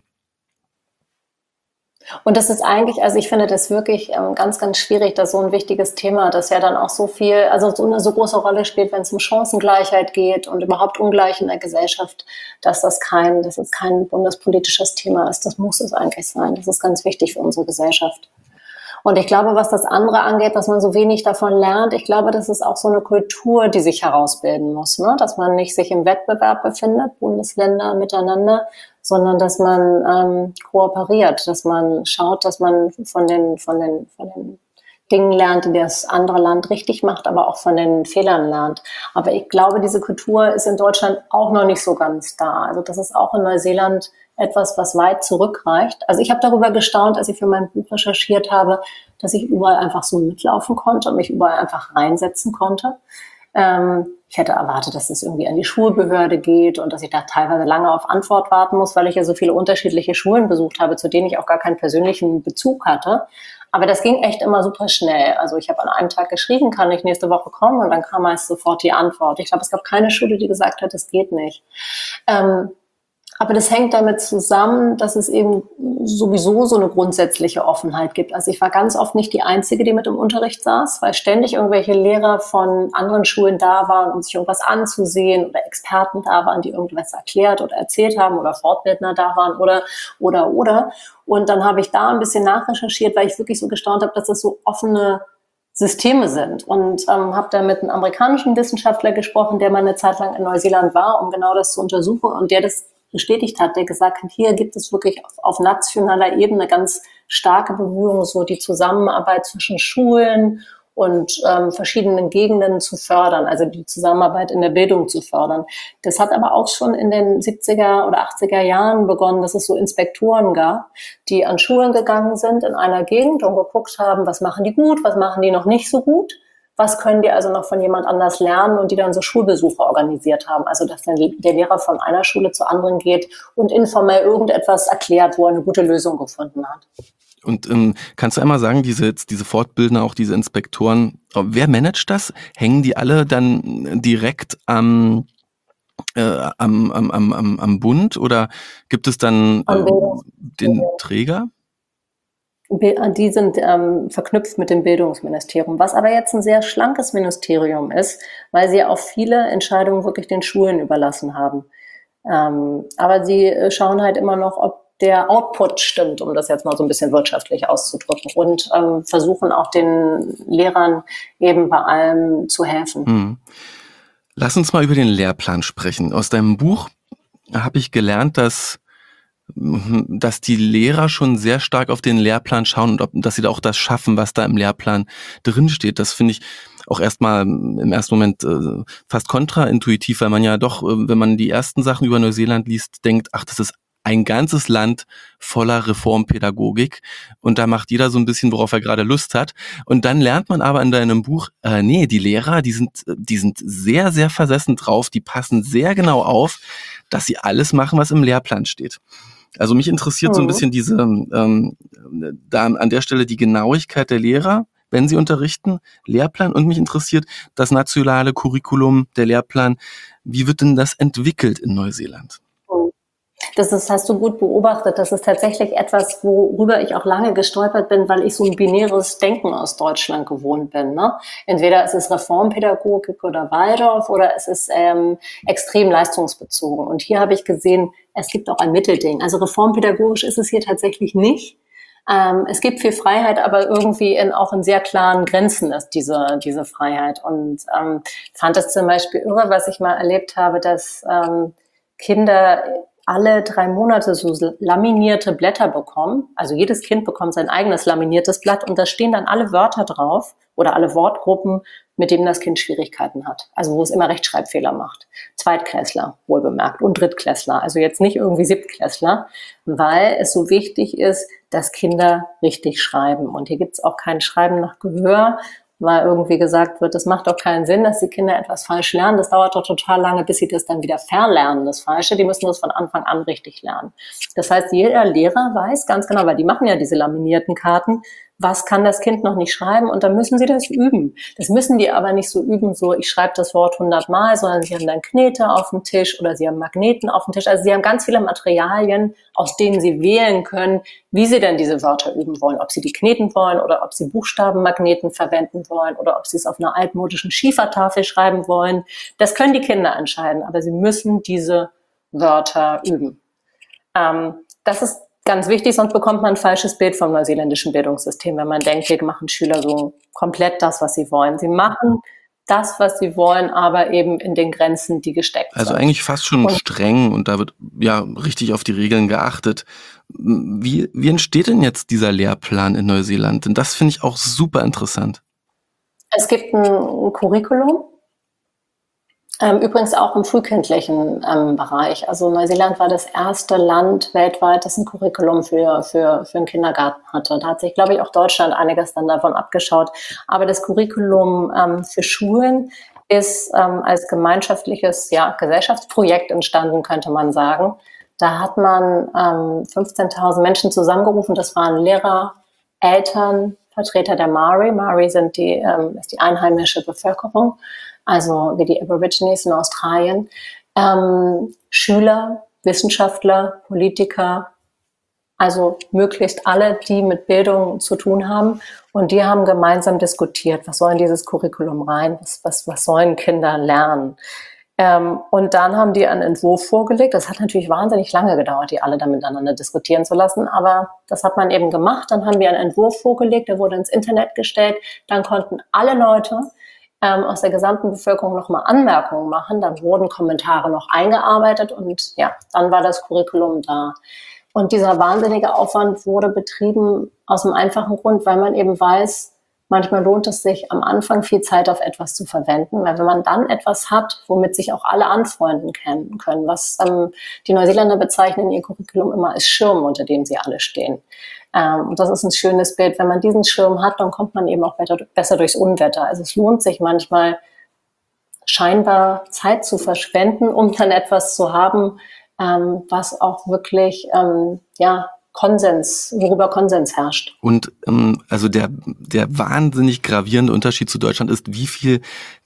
S2: Und das ist eigentlich, also ich finde das wirklich ähm, ganz, ganz schwierig, dass so ein wichtiges Thema, das ja dann auch so viel, also so eine so große Rolle spielt, wenn es um Chancengleichheit geht und überhaupt Ungleich in der Gesellschaft, dass das kein, dass es kein bundespolitisches Thema ist. Das muss es eigentlich sein. Das ist ganz wichtig für unsere Gesellschaft. Und ich glaube, was das andere angeht, dass man so wenig davon lernt, ich glaube, das ist auch so eine Kultur, die sich herausbilden muss, ne? Dass man nicht sich im Wettbewerb befindet, Bundesländer miteinander, sondern dass man ähm, kooperiert, dass man schaut, dass man von den, von den, von den Dingen lernt, die das andere Land richtig macht, aber auch von den Fehlern lernt. Aber ich glaube, diese Kultur ist in Deutschland auch noch nicht so ganz da. Also das ist auch in Neuseeland etwas, was weit zurückreicht. Also ich habe darüber gestaunt, als ich für mein Buch recherchiert habe, dass ich überall einfach so mitlaufen konnte und mich überall einfach reinsetzen konnte. Ähm, ich hätte erwartet, dass es irgendwie an die Schulbehörde geht und dass ich da teilweise lange auf Antwort warten muss, weil ich ja so viele unterschiedliche Schulen besucht habe, zu denen ich auch gar keinen persönlichen Bezug hatte. Aber das ging echt immer super schnell. Also ich habe an einem Tag geschrieben, kann ich nächste Woche kommen? Und dann kam meist sofort die Antwort. Ich glaube, es gab keine Schule, die gesagt hat, es geht nicht. Ähm, Aber das hängt damit zusammen, dass es eben sowieso so eine grundsätzliche Offenheit gibt. Also ich war ganz oft nicht die Einzige, die mit im Unterricht saß, weil ständig irgendwelche Lehrer von anderen Schulen da waren, um sich irgendwas anzusehen, oder Experten da waren, die irgendwas erklärt oder erzählt haben, oder Fortbildner da waren oder, oder, oder. Und dann habe ich da ein bisschen nachrecherchiert, weil ich wirklich so gestaunt habe, dass das so offene Systeme sind, und ähm, habe da mit einem amerikanischen Wissenschaftler gesprochen, der mal eine Zeit lang in Neuseeland war, um genau das zu untersuchen, und der das bestätigt hat, der gesagt hat, hier gibt es wirklich auf, auf nationaler Ebene ganz starke Bemühungen, so die Zusammenarbeit zwischen Schulen und ähm, verschiedenen Gegenden zu fördern, also die Zusammenarbeit in der Bildung zu fördern. Das hat aber auch schon in den siebziger oder achtziger Jahren begonnen, dass es so Inspektoren gab, die an Schulen gegangen sind in einer Gegend und geguckt haben, was machen die gut, was machen die noch nicht so gut. Was können die also noch von jemand anders lernen, und die dann so Schulbesuche organisiert haben. Also dass dann der Lehrer von einer Schule zur anderen geht und informell irgendetwas erklärt, wo er eine gute Lösung gefunden hat.
S1: Und ähm, kannst du einmal sagen, diese, diese Fortbildner, auch diese Inspektoren, wer managt das? Hängen die alle dann direkt am, äh, am, am, am, am Bund, oder gibt es dann äh, den Träger?
S2: Die sind ähm, verknüpft mit dem Bildungsministerium, was aber jetzt ein sehr schlankes Ministerium ist, weil sie auch viele Entscheidungen wirklich den Schulen überlassen haben. Ähm, aber sie schauen halt immer noch, ob der Output stimmt, um das jetzt mal so ein bisschen wirtschaftlich auszudrücken, und ähm, versuchen auch den Lehrern eben bei allem zu helfen.
S1: Hm. Lass uns mal über den Lehrplan sprechen. Aus deinem Buch habe ich gelernt, dass dass die Lehrer schon sehr stark auf den Lehrplan schauen und ob, dass sie da auch das schaffen, was da im Lehrplan drinsteht. Das finde ich auch erstmal im ersten Moment äh, fast kontraintuitiv, weil man ja doch, äh, wenn man die ersten Sachen über Neuseeland liest, denkt, ach, das ist ein ganzes Land voller Reformpädagogik, und da macht jeder so ein bisschen, worauf er gerade Lust hat. Und dann lernt man aber in deinem Buch, äh, nee, die Lehrer, die sind, die sind sehr, sehr versessen drauf, die passen sehr genau auf, dass sie alles machen, was im Lehrplan steht. Also mich interessiert mhm. so ein bisschen diese, ähm, da an der Stelle die Genauigkeit der Lehrer, wenn sie unterrichten, Lehrplan, und mich interessiert das nationale Curriculum, der Lehrplan. Wie wird denn das entwickelt in Neuseeland?
S2: Das ist, hast du gut beobachtet. Das ist tatsächlich etwas, worüber ich auch lange gestolpert bin, weil ich so ein binäres Denken aus Deutschland gewohnt bin. Ne? Entweder es ist Reformpädagogik oder Waldorf, oder es ist ähm, extrem leistungsbezogen. Und hier habe ich gesehen, es gibt auch ein Mittelding. Also reformpädagogisch ist es hier tatsächlich nicht. Ähm, es gibt viel Freiheit, aber irgendwie in, auch in sehr klaren Grenzen ist diese, diese Freiheit. Und ähm, fand es zum Beispiel irre, was ich mal erlebt habe, dass ähm, Kinder alle drei Monate so laminierte Blätter bekommen. Also jedes Kind bekommt sein eigenes laminiertes Blatt, und da stehen dann alle Wörter drauf oder alle Wortgruppen, mit denen das Kind Schwierigkeiten hat. Also wo es immer Rechtschreibfehler macht. Zweitklässler, wohlbemerkt, und Drittklässler. Also jetzt nicht irgendwie Siebtklässler, weil es so wichtig ist, dass Kinder richtig schreiben. Und hier gibt es auch kein Schreiben nach Gehör, weil irgendwie gesagt wird, das macht doch keinen Sinn, dass die Kinder etwas falsch lernen. Das dauert doch total lange, bis sie das dann wieder verlernen, das Falsche. Die müssen das von Anfang an richtig lernen. Das heißt, jeder Lehrer weiß ganz genau, weil die machen ja diese laminierten Karten, was kann das Kind noch nicht schreiben, und dann müssen sie das üben. Das müssen die aber nicht so üben, so ich schreibe das Wort hundertmal, sondern sie haben dann Knete auf dem Tisch oder sie haben Magneten auf dem Tisch. Also sie haben ganz viele Materialien, aus denen sie wählen können, wie sie denn diese Wörter üben wollen. Ob sie die kneten wollen oder ob sie Buchstabenmagneten verwenden wollen oder ob sie es auf einer altmodischen Schiefertafel schreiben wollen. Das können die Kinder entscheiden, aber sie müssen diese Wörter üben. Ähm, das ist ganz wichtig, sonst bekommt man ein falsches Bild vom neuseeländischen Bildungssystem, wenn man denkt, hier machen Schüler so komplett das, was sie wollen. Sie machen das, was sie wollen, aber eben in den Grenzen, die gesteckt
S1: also
S2: sind.
S1: Also eigentlich fast schon und streng, und da wird ja richtig auf die Regeln geachtet. Wie, wie entsteht denn jetzt dieser Lehrplan in Neuseeland? Denn das finde ich auch super interessant.
S2: Es gibt ein, ein Curriculum, Ähm, übrigens auch im frühkindlichen ähm, Bereich. Also Neuseeland war das erste Land weltweit, das ein Curriculum für, für, für einen Kindergarten hatte. Da hat sich, glaube ich, auch Deutschland einiges dann davon abgeschaut. Aber das Curriculum ähm, für Schulen ist ähm, als gemeinschaftliches ja, Gesellschaftsprojekt entstanden, könnte man sagen. Da hat man ähm, fünfzehntausend Menschen zusammengerufen. Das waren Lehrer, Eltern, Vertreter der Maori. Maori sind die, ähm, ist die einheimische Bevölkerung, also wie die Aborigines in Australien, ähm, Schüler, Wissenschaftler, Politiker, also möglichst alle, die mit Bildung zu tun haben. Und die haben gemeinsam diskutiert, was soll in dieses Curriculum rein, was, was, was sollen Kinder lernen. Ähm, und dann haben die einen Entwurf vorgelegt. Das hat natürlich wahnsinnig lange gedauert, die alle da miteinander diskutieren zu lassen. Aber das hat man eben gemacht. Dann haben wir einen Entwurf vorgelegt, der wurde ins Internet gestellt. Dann konnten alle Leute ähm, aus der gesamten Bevölkerung nochmal Anmerkungen machen. Dann wurden Kommentare noch eingearbeitet und ja, dann war das Curriculum da. Und dieser wahnsinnige Aufwand wurde betrieben aus dem einfachen Grund, weil man eben weiß, manchmal lohnt es sich, am Anfang viel Zeit auf etwas zu verwenden, weil wenn man dann etwas hat, womit sich auch alle anfreunden können, was ähm, die Neuseeländer bezeichnen ihr Curriculum immer als Schirm, unter dem sie alle stehen. Ähm, und das ist ein schönes Bild. Wenn man diesen Schirm hat, dann kommt man eben auch besser, besser durchs Unwetter. Also es lohnt sich manchmal, scheinbar Zeit zu verschwenden, um dann etwas zu haben, ähm, was auch wirklich, ähm, ja, Konsens, worüber Konsens herrscht.
S1: Und ähm, also der, der wahnsinnig gravierende Unterschied zu Deutschland ist, wie viel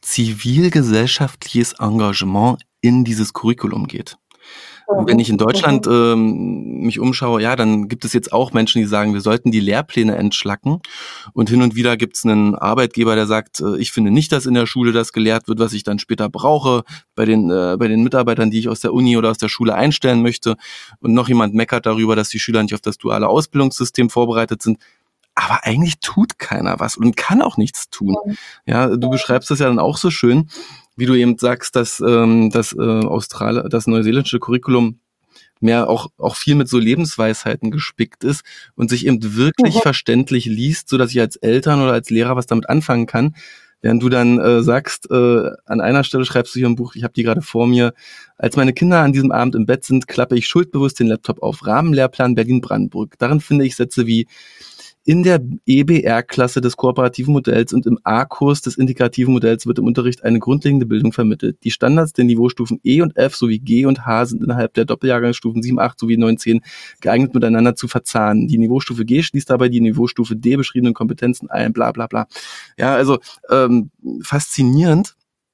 S1: zivilgesellschaftliches Engagement in dieses Curriculum geht. Mhm. Wenn ich in Deutschland ähm, mich umschaue, ja, dann gibt es jetzt auch Menschen, die sagen, wir sollten die Lehrpläne entschlacken. Und hin und wieder gibt es einen Arbeitgeber, der sagt, äh, ich finde nicht, dass in der Schule das gelehrt wird, was ich dann später brauche, bei den, äh, bei den Mitarbeitern, die ich aus der Uni oder aus der Schule einstellen möchte. Und noch jemand meckert darüber, dass die Schüler nicht auf das duale Ausbildungssystem vorbereitet sind. Aber eigentlich tut keiner was und kann auch nichts tun. Ja, du beschreibst das ja dann auch so schön, wie du eben sagst, dass ähm, das äh, Austral das neuseeländische Curriculum mehr auch auch viel mit so Lebensweisheiten gespickt ist und sich eben wirklich mhm. verständlich liest, so dass ich als Eltern oder als Lehrer was damit anfangen kann. Während du dann äh, sagst, äh, an einer Stelle schreibst du hier im Buch, ich habe die gerade vor mir, als meine Kinder an diesem Abend im Bett sind, klappe ich schuldbewusst den Laptop auf. Rahmenlehrplan Berlin-Brandenburg. Darin finde ich Sätze wie: In der E B R-Klasse des kooperativen Modells und im A-Kurs des integrativen Modells wird im Unterricht eine grundlegende Bildung vermittelt. Die Standards der Niveaustufen E und F sowie G und H sind innerhalb der Doppeljahrgangsstufen sieben, acht sowie neun, zehn geeignet miteinander zu verzahnen. Die Niveaustufe G schließt dabei die Niveaustufe D beschriebenen Kompetenzen ein, bla bla bla. Ja, also ähm, faszinierend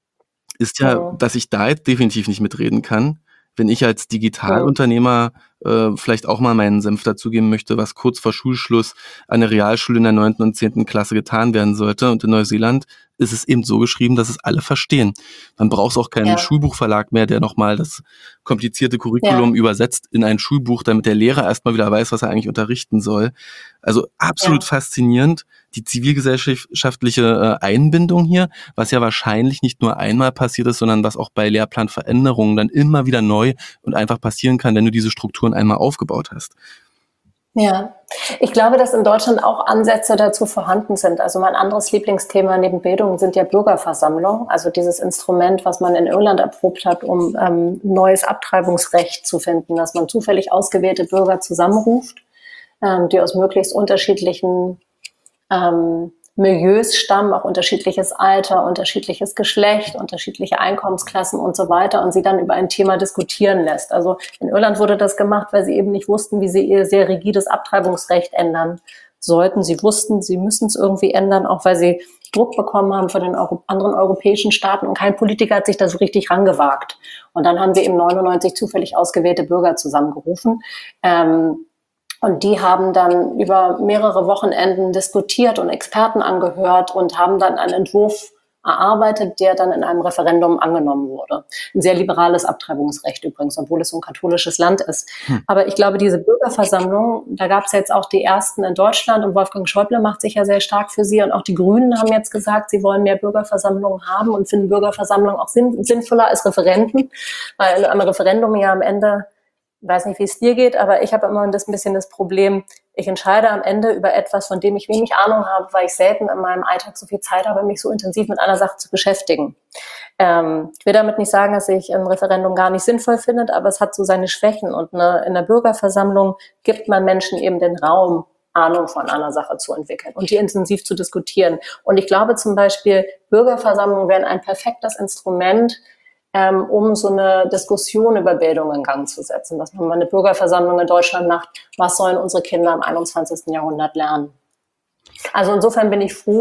S1: ist ja, ja, dass ich da jetzt definitiv nicht mitreden kann, wenn ich als Digitalunternehmer äh, vielleicht auch mal meinen Senf dazugeben möchte, was kurz vor Schulschluss an der Realschule in der neunten und zehnten Klasse getan werden sollte. Und in Neuseeland ist es eben so geschrieben, dass es alle verstehen. Dann braucht es auch keinen ja. Schulbuchverlag mehr, der nochmal das komplizierte Curriculum ja. übersetzt in ein Schulbuch, damit der Lehrer erstmal wieder weiß, was er eigentlich unterrichten soll. Also absolut ja. faszinierend, die zivilgesellschaftliche äh, Einbindung hier, was ja wahrscheinlich nicht nur einmal passiert ist, sondern was auch bei Lehrplanveränderungen dann immer wieder neu und einfach passieren kann, wenn du diese Strukturen einmal aufgebaut hast.
S2: Ja, ich glaube, dass in Deutschland auch Ansätze dazu vorhanden sind. Also mein anderes Lieblingsthema neben Bildung sind ja Bürgerversammlungen, also dieses Instrument, was man in Irland erprobt hat, um ähm, neues Abtreibungsrecht zu finden, dass man zufällig ausgewählte Bürger zusammenruft, ähm, die aus möglichst unterschiedlichen ähm, Milieus stammen, auch unterschiedliches Alter, unterschiedliches Geschlecht, unterschiedliche Einkommensklassen und so weiter und sie dann über ein Thema diskutieren lässt. Also in Irland wurde das gemacht, weil sie eben nicht wussten, wie sie ihr sehr rigides Abtreibungsrecht ändern sollten. Sie wussten, sie müssen es irgendwie ändern, auch weil sie Druck bekommen haben von den Euro- anderen europäischen Staaten und kein Politiker hat sich da so richtig rangewagt. Und dann haben sie eben neunundneunzig zufällig ausgewählte Bürger zusammengerufen. Ähm, Und die haben dann über mehrere Wochenenden diskutiert und Experten angehört und haben dann einen Entwurf erarbeitet, der dann in einem Referendum angenommen wurde. Ein sehr liberales Abtreibungsrecht übrigens, obwohl es so ein katholisches Land ist. Hm. Aber ich glaube, diese Bürgerversammlung, da gab es jetzt auch die ersten in Deutschland und Wolfgang Schäuble macht sich ja sehr stark für sie und auch die Grünen haben jetzt gesagt, sie wollen mehr Bürgerversammlungen haben und finden Bürgerversammlungen auch sinn- sinnvoller als Referenden, weil am Referendum ja am Ende, ich weiß nicht, wie es dir geht, aber ich habe immer das ein bisschen das Problem, ich entscheide am Ende über etwas, von dem ich wenig Ahnung habe, weil ich selten in meinem Alltag so viel Zeit habe, mich so intensiv mit einer Sache zu beschäftigen. Ähm, ich will damit nicht sagen, dass ich ein Referendum gar nicht sinnvoll finde, aber es hat so seine Schwächen und eine, in der Bürgerversammlung gibt man Menschen eben den Raum, Ahnung von einer Sache zu entwickeln und die intensiv zu diskutieren. Und ich glaube zum Beispiel, Bürgerversammlungen wären ein perfektes Instrument, Ähm, um so eine Diskussion über Bildung in Gang zu setzen, dass man mal eine Bürgerversammlung in Deutschland macht, was sollen unsere Kinder im einundzwanzigsten Jahrhundert lernen. Also insofern bin ich froh,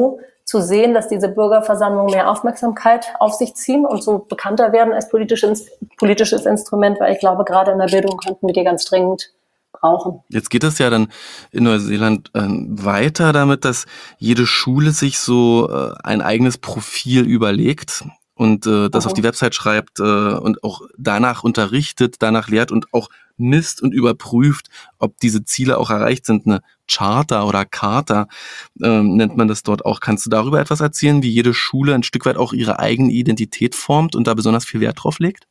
S2: zu sehen, dass diese Bürgerversammlungen mehr Aufmerksamkeit auf sich ziehen und so bekannter werden als politisches, politisches Instrument, weil ich glaube, gerade in der Bildung könnten wir die ganz dringend brauchen.
S1: Jetzt geht es ja dann in Neuseeland äh, weiter damit, dass jede Schule sich so äh, ein eigenes Profil überlegt und äh, das
S2: Mhm.
S1: auf die Website schreibt äh, und auch danach unterrichtet, danach lehrt und auch misst und überprüft, ob diese Ziele auch erreicht sind. Eine Charta oder Charta ähm, nennt man das dort auch. Kannst du darüber etwas erzählen, wie jede Schule ein Stück weit auch ihre eigene Identität formt und da besonders viel Wert drauf legt?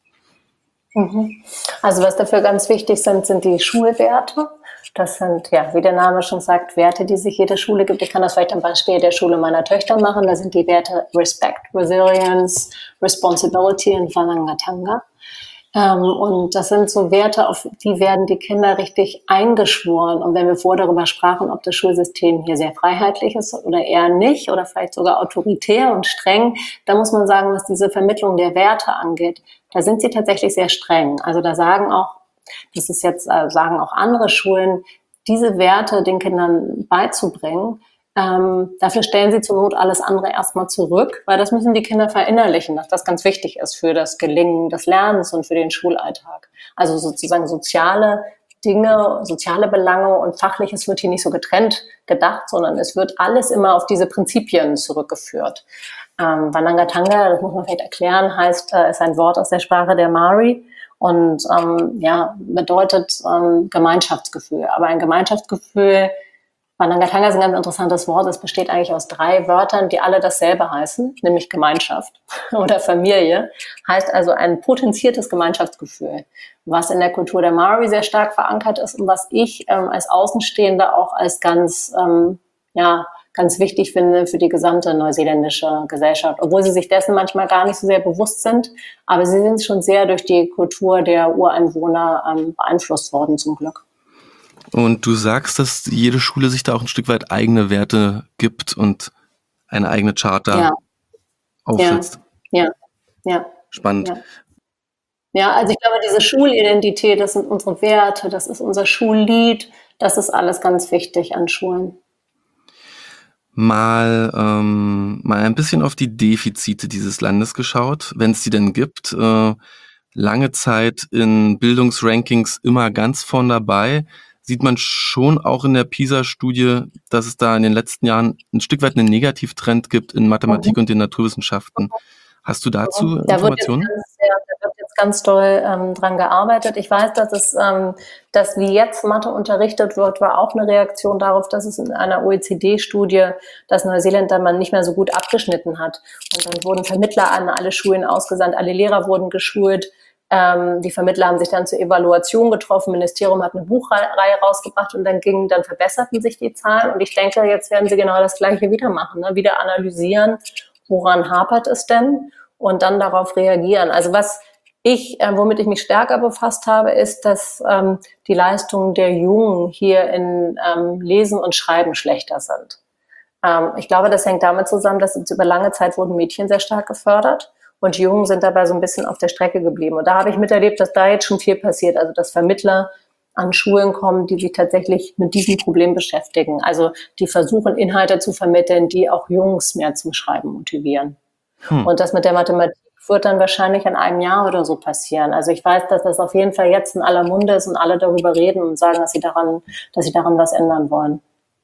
S2: Mhm. Also was dafür ganz wichtig sind, sind die Schulwerte. Das sind, ja, wie der Name schon sagt, Werte, die sich jede Schule gibt. Ich kann das vielleicht am Beispiel der Schule meiner Töchter machen. Da sind die Werte Respect, Resilience, Responsibility und Whangangatanga. Ähm, und das sind so Werte, auf die werden die Kinder richtig eingeschworen. Und wenn wir vorher darüber sprachen, ob das Schulsystem hier sehr freiheitlich ist oder eher nicht oder vielleicht sogar autoritär und streng, da muss man sagen, was diese Vermittlung der Werte angeht, da sind sie tatsächlich sehr streng. Also da sagen auch, das ist jetzt, äh, sagen auch andere Schulen, diese Werte den Kindern beizubringen, Ähm, dafür stellen sie zur Not alles andere erstmal zurück, weil das müssen die Kinder verinnerlichen, dass das ganz wichtig ist für das Gelingen des Lernens und für den Schulalltag. Also sozusagen soziale Dinge, soziale Belange und Fachliches wird hier nicht so getrennt gedacht, sondern es wird alles immer auf diese Prinzipien zurückgeführt. Ähm, Whangangatanga, das muss man vielleicht erklären, heißt, äh, ist ein Wort aus der Sprache der Maori und ähm, ja, bedeutet ähm, Gemeinschaftsgefühl. Aber ein Gemeinschaftsgefühl, Whangangatanga ist ein ganz interessantes Wort. Es besteht eigentlich aus drei Wörtern, die alle dasselbe heißen, nämlich Gemeinschaft oder Familie. Heißt also ein potenziertes Gemeinschaftsgefühl, was in der Kultur der Maori sehr stark verankert ist und was ich ähm, als Außenstehender auch als ganz, ähm, ja, ganz wichtig finde für die gesamte neuseeländische Gesellschaft. Obwohl sie sich dessen manchmal gar nicht so sehr bewusst sind, aber sie sind schon sehr durch die Kultur der Ureinwohner ähm, beeinflusst worden, zum Glück.
S1: Und du sagst, dass jede Schule sich da auch ein Stück weit eigene Werte gibt und eine eigene Charta
S2: Ja.
S1: aufsetzt.
S2: Ja, ja, ja.
S1: Spannend.
S2: Ja. Ja, also ich glaube, diese Schulidentität, das sind unsere Werte, das ist unser Schullied, das ist alles ganz wichtig an Schulen.
S1: Mal, ähm, mal ein bisschen auf die Defizite dieses Landes geschaut, wenn es die denn gibt. Äh, lange Zeit in Bildungsrankings immer ganz vorn dabei. Sieht man schon auch in der PISA-Studie, dass es da in den letzten Jahren ein Stück weit einen Negativtrend gibt in Mathematik mhm. und den Naturwissenschaften. Hast du dazu mhm.
S2: da
S1: Informationen?
S2: Wird jetzt ganz, ja, da wird jetzt ganz doll ähm, dran gearbeitet. Ich weiß, dass es, ähm, dass wie jetzt Mathe unterrichtet wird, war auch eine Reaktion darauf, dass es in einer O E C D-Studie, dass Neuseeland dann mal nicht mehr so gut abgeschnitten hat. Und dann wurden Vermittler an alle Schulen ausgesandt, alle Lehrer wurden geschult. Ähm, die Vermittler haben sich dann zur Evaluation getroffen, das Ministerium hat eine Buchreihe rausgebracht und dann gingen, dann verbesserten sich die Zahlen und ich denke, jetzt werden sie genau das Gleiche wieder machen, ne? Wieder analysieren, woran hapert es denn und dann darauf reagieren. Also was ich, äh, womit ich mich stärker befasst habe, ist, dass ähm, die Leistungen der Jungen hier in ähm, Lesen und Schreiben schlechter sind. Ähm, ich glaube, das hängt damit zusammen, dass über lange Zeit wurden Mädchen sehr stark gefördert. Und Jungen sind dabei so ein bisschen auf der Strecke geblieben. Und da habe ich miterlebt, dass da jetzt schon viel passiert. Also dass Vermittler an Schulen kommen, die sich tatsächlich mit diesem Problem beschäftigen. Also die versuchen, Inhalte zu vermitteln, die auch Jungs mehr zum Schreiben motivieren. Hm. Und das mit der Mathematik wird dann wahrscheinlich in einem Jahr oder so passieren. Also ich weiß, dass das auf jeden Fall jetzt in aller Munde ist und alle darüber reden und sagen, dass sie daran, dass sie daran was ändern wollen.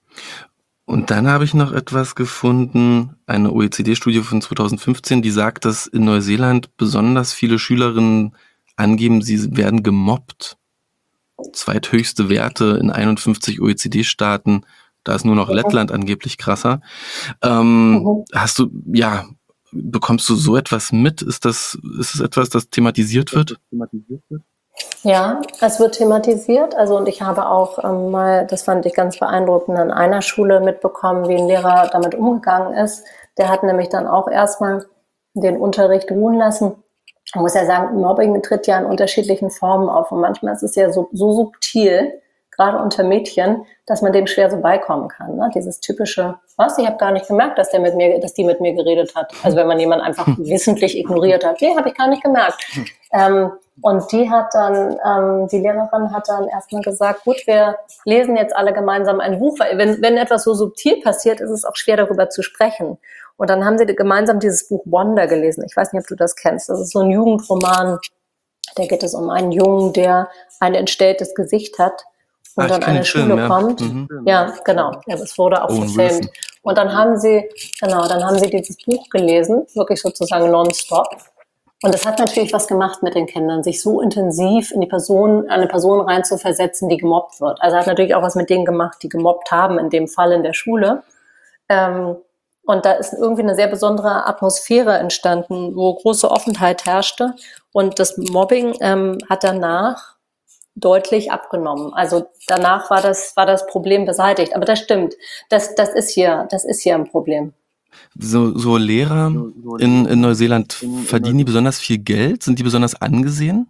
S1: Und dann habe ich noch etwas gefunden, eine O E C D-Studie von zweitausendfünfzehn, die sagt, dass in Neuseeland besonders viele Schülerinnen angeben, sie werden gemobbt. Zweithöchste Werte in einundfünfzig O E C D-Staaten, da ist nur noch mhm. Lettland angeblich krasser. Ähm, mhm. Hast du, ja, bekommst du so etwas mit? Ist das, ist es etwas, das thematisiert wird? Thematisiert wird?
S2: Ja, es wird thematisiert. Also und ich habe auch ähm, mal, das fand ich ganz beeindruckend, an einer Schule mitbekommen, wie ein Lehrer damit umgegangen ist. Der hat nämlich dann auch erstmal den Unterricht ruhen lassen. Man muss ja sagen, Mobbing tritt ja in unterschiedlichen Formen auf und manchmal ist es ja so, so subtil, gerade unter Mädchen, dass man dem schwer so beikommen kann. Ne? Dieses typische, was, ich habe gar nicht gemerkt, dass der mit mir, dass die mit mir geredet hat. Also wenn man jemanden einfach wissentlich ignoriert hat, nee, habe ich gar nicht gemerkt. Ähm, und die hat dann, ähm, die Lehrerin hat dann erstmal gesagt, gut, wir lesen jetzt alle gemeinsam ein Buch, weil wenn, wenn etwas so subtil passiert, ist es auch schwer darüber zu sprechen. Und dann haben sie gemeinsam dieses Buch Wonder gelesen. Ich weiß nicht, ob du das kennst. Das ist so ein Jugendroman. Da geht es um einen Jungen, der ein entstelltes Gesicht hat und
S1: Ah, ich
S2: dann
S1: kenne
S2: an
S1: den
S2: eine Schule
S1: Film, ja.
S2: kommt.
S1: Mhm.
S2: Ja, genau. Ja, das wurde auch
S1: Owen
S2: verfilmt.
S1: Wilson.
S2: Und dann haben sie, genau, dann haben sie dieses Buch gelesen, wirklich sozusagen nonstop. Und das hat natürlich was gemacht mit den Kindern, sich so intensiv in die Person, eine Person reinzuversetzen, die gemobbt wird. Also hat natürlich auch was mit denen gemacht, die gemobbt haben, in dem Fall in der Schule. Ähm, und da ist irgendwie eine sehr besondere Atmosphäre entstanden, wo große Offenheit herrschte. Und das Mobbing ähm, hat danach deutlich abgenommen. Also danach war das, war das Problem beseitigt. Aber das stimmt. Das, das ist hier, das ist hier ein Problem.
S1: So, so Lehrer in, in Neuseeland, verdienen die besonders viel Geld? Sind die besonders angesehen?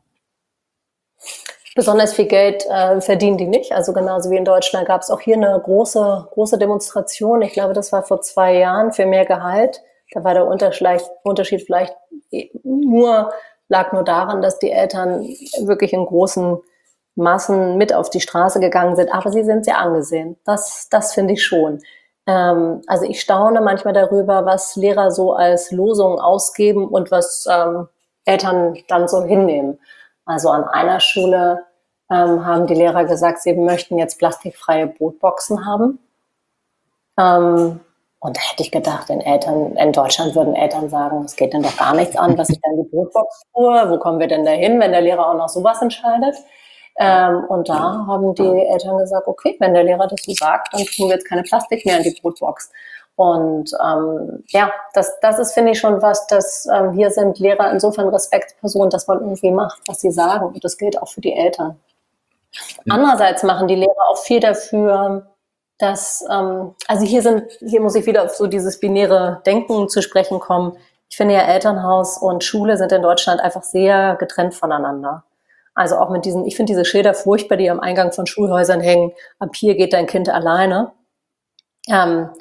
S2: Besonders viel Geld äh, verdienen die nicht. Also genauso wie in Deutschland gab es auch hier eine große, große Demonstration. Ich glaube, das war vor zwei Jahren für mehr Gehalt. Da war der Unterschied, Unterschied vielleicht nur, lag nur daran, dass die Eltern wirklich in großen Massen mit auf die Straße gegangen sind. Aber sie sind sehr angesehen. Das, das finde ich schon. Ähm, also ich staune manchmal darüber, was Lehrer so als Losung ausgeben und was ähm, Eltern dann so hinnehmen. Also an einer Schule ähm, haben die Lehrer gesagt, sie möchten jetzt plastikfreie Brotboxen haben. Ähm, und da hätte ich gedacht, den Eltern, in Deutschland würden Eltern sagen, es geht denn doch gar nichts an, was ich dann die Brotbox tue. Wo kommen wir denn da hin, wenn der Lehrer auch noch sowas entscheidet? Ähm, und da haben die Eltern gesagt, okay, wenn der Lehrer das so sagt, dann tun wir jetzt keine Plastik mehr in die Brotbox. Und ähm, ja, das, das ist, finde ich, schon was, dass ähm, hier sind Lehrer insofern Respektspersonen, dass man irgendwie macht, was sie sagen. Und das gilt auch für die Eltern. Ja. Andererseits machen die Lehrer auch viel dafür, dass, ähm, also hier sind, hier muss ich wieder auf so dieses binäre Denken zu sprechen kommen. Ich finde ja, Elternhaus und Schule sind in Deutschland einfach sehr getrennt voneinander. Also auch mit diesen, ich finde diese Schilder furchtbar, die am Eingang von Schulhäusern hängen. Ab hier geht dein Kind alleine. Ähm,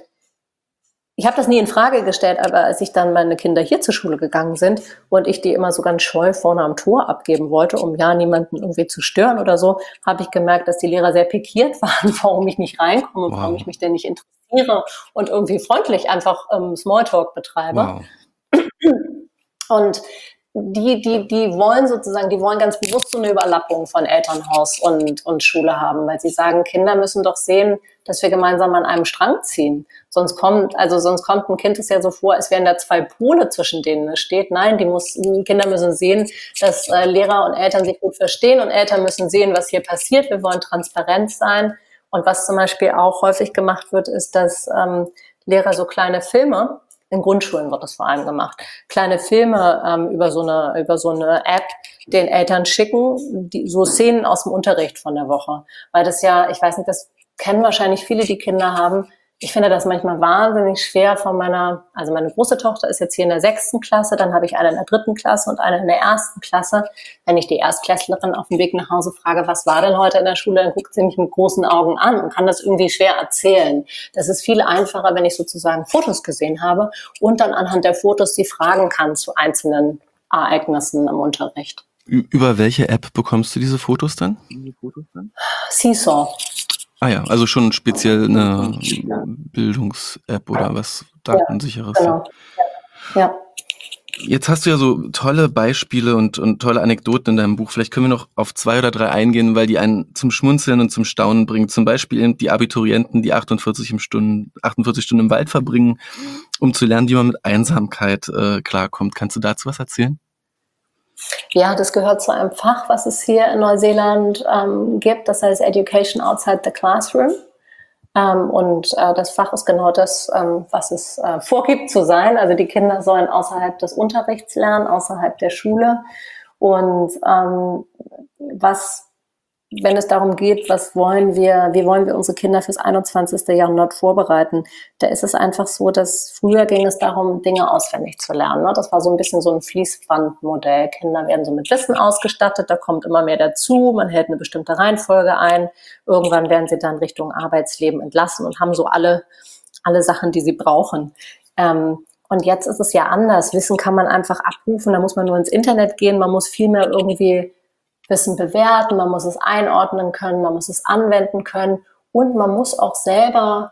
S2: Ich habe das nie in Frage gestellt, aber als ich dann meine Kinder hier zur Schule gegangen sind und ich die immer so ganz scheu vorne am Tor abgeben wollte, um ja niemanden irgendwie zu stören oder so, habe ich gemerkt, dass die Lehrer sehr pikiert waren, warum ich nicht reinkomme, wow. warum ich mich denn nicht interessiere und irgendwie freundlich einfach ähm, Smalltalk betreibe. Wow. Und die, die, die wollen sozusagen, die wollen ganz bewusst so eine Überlappung von Elternhaus und, und Schule haben, weil sie sagen, Kinder müssen doch sehen, dass wir gemeinsam an einem Strang ziehen. Sonst kommt, also sonst kommt ein Kind es ja so vor, als wären da zwei Pole, zwischen denen es steht. Nein, die, muss, die Kinder müssen sehen, dass äh, Lehrer und Eltern sich gut verstehen und Eltern müssen sehen, was hier passiert. Wir wollen transparent sein. Und was zum Beispiel auch häufig gemacht wird, ist, dass ähm, Lehrer so kleine Filme, in Grundschulen wird das vor allem gemacht, kleine Filme ähm, über so eine über so eine App den Eltern schicken, die, so Szenen aus dem Unterricht von der Woche. Weil das ja, ich weiß nicht, das kennen wahrscheinlich viele, die Kinder haben. Ich finde das manchmal wahnsinnig schwer von meiner, also meine große Tochter ist jetzt hier in der sechsten Klasse, dann habe ich eine in der dritten Klasse und eine in der ersten Klasse. Wenn ich die Erstklässlerin auf dem Weg nach Hause frage, was war denn heute in der Schule, dann guckt sie mich mit großen Augen an und kann das irgendwie schwer erzählen. Das ist viel einfacher, wenn ich sozusagen Fotos gesehen habe und dann anhand der Fotos sie fragen kann zu einzelnen Ereignissen im Unterricht.
S1: Über welche App bekommst du diese Fotos dann?
S2: Seesaw.
S1: Ah ja, also schon speziell eine Bildungs-App oder was Datensicheres.
S2: Ja, genau. Ja.
S1: Jetzt hast du ja so tolle Beispiele und, und tolle Anekdoten in deinem Buch. Vielleicht können wir noch auf zwei oder drei eingehen, weil die einen zum Schmunzeln und zum Staunen bringen. Zum Beispiel die Abiturienten, die achtundvierzig, im Stunden, achtundvierzig Stunden im Wald verbringen, um zu lernen, wie man mit Einsamkeit äh, klarkommt. Kannst du dazu was erzählen?
S2: Ja, das gehört zu einem Fach, was es hier in Neuseeland ähm, gibt. Das heißt Education Outside the Classroom. Ähm, und äh, das Fach ist genau das, ähm, was es äh, vorgibt zu sein. Also die Kinder sollen außerhalb des Unterrichts lernen, außerhalb der Schule. Und ähm, was wenn es darum geht, was wollen wir, wie wollen wir unsere Kinder fürs einundzwanzigste. Jahrhundert vorbereiten, da ist es einfach so, dass früher ging es darum, Dinge auswendig zu lernen. Ne? Das war so ein bisschen so ein Fließbandmodell. Kinder werden so mit Wissen ausgestattet, da kommt immer mehr dazu, man hält eine bestimmte Reihenfolge ein. Irgendwann werden sie dann Richtung Arbeitsleben entlassen und haben so alle, alle Sachen, die sie brauchen. Ähm, und jetzt ist es ja anders. Wissen kann man einfach abrufen, da muss man nur ins Internet gehen, man muss viel mehr irgendwie Wissen bewerten, man muss es einordnen können, man muss es anwenden können und man muss auch selber,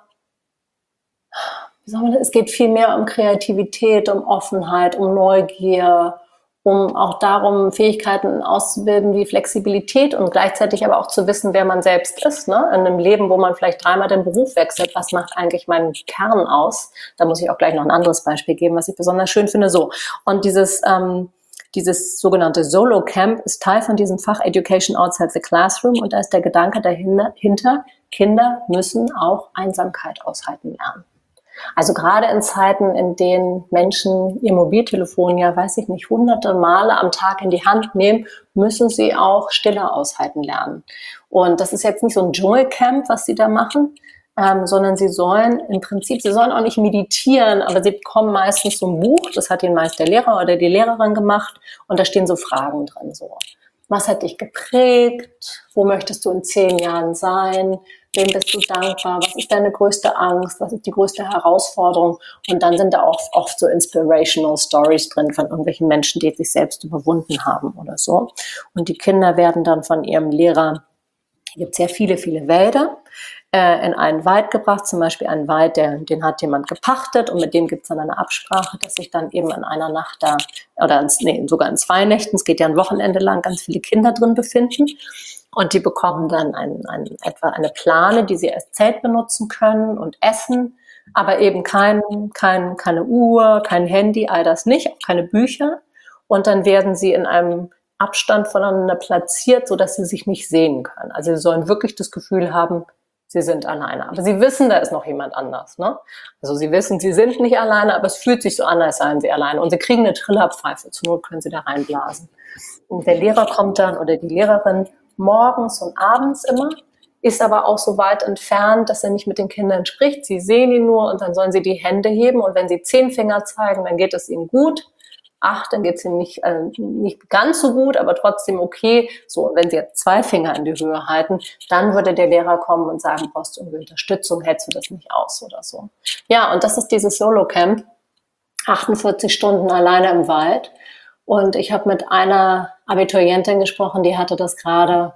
S2: wie soll man das, es geht viel mehr um Kreativität, um Offenheit, um Neugier, um auch darum, Fähigkeiten auszubilden wie Flexibilität und gleichzeitig aber auch zu wissen, wer man selbst ist. Ne? In einem Leben, wo man vielleicht dreimal den Beruf wechselt, was macht eigentlich meinen Kern aus? Da muss ich auch gleich noch ein anderes Beispiel geben, was ich besonders schön finde. So, und dieses... Ähm, Dieses sogenannte Solo-Camp ist Teil von diesem Fach Education Outside the Classroom und da ist der Gedanke dahinter, Kinder müssen auch Einsamkeit aushalten lernen. Also gerade in Zeiten, in denen Menschen ihr Mobiltelefon ja, weiß ich nicht, hunderte Male am Tag in die Hand nehmen, müssen sie auch Stille aushalten lernen. Und das ist jetzt nicht so ein Dschungelcamp, was sie da machen, Ähm, sondern sie sollen im Prinzip, sie sollen auch nicht meditieren, aber sie bekommen meistens so ein Buch, das hat ihnen meist der Lehrer oder die Lehrerin gemacht und da stehen so Fragen drin, so. Was hat dich geprägt? Wo möchtest du in zehn Jahren sein? Wem bist du dankbar? Was ist deine größte Angst? Was ist die größte Herausforderung? Und dann sind da auch oft so inspirational Stories drin von irgendwelchen Menschen, die sich selbst überwunden haben oder so. Und die Kinder werden dann von ihrem Lehrer, hier gibt es sehr viele, viele Wälder, in einen Wald gebracht, zum Beispiel einen Wald, der, den hat jemand gepachtet und mit dem gibt es dann eine Absprache, dass sich dann eben in einer Nacht da, oder in, nee, sogar in zwei Nächten, es geht ja ein Wochenende lang, ganz viele Kinder drin befinden und die bekommen dann ein, ein, etwa eine Plane, die sie als Zelt benutzen können und essen, aber eben kein, kein, keine Uhr, kein Handy, all das nicht, auch keine Bücher und dann werden sie in einem Abstand voneinander platziert, sodass sie sich nicht sehen können. Also sie sollen wirklich das Gefühl haben, sie sind alleine. Aber sie wissen, da ist noch jemand anders. Ne? Also sie wissen, sie sind nicht alleine, aber es fühlt sich so an, als seien sie alleine. Und sie kriegen eine Trillerpfeife. Zur Not können sie da reinblasen. Und der Lehrer kommt dann oder die Lehrerin morgens und abends immer, ist aber auch so weit entfernt, dass er nicht mit den Kindern spricht. Sie sehen ihn nur und dann sollen sie die Hände heben. Und wenn sie zehn Finger zeigen, dann geht es ihnen gut. Acht, dann geht es ihnen nicht, äh, nicht ganz so gut, aber trotzdem okay. So, wenn sie jetzt zwei Finger in die Höhe halten, dann würde der Lehrer kommen und sagen, brauchst du irgendwie Unterstützung, hältst du das nicht aus oder so. Ja, und das ist dieses Solo-Camp, achtundvierzig Stunden alleine im Wald. Und ich habe mit einer Abiturientin gesprochen, die hatte das gerade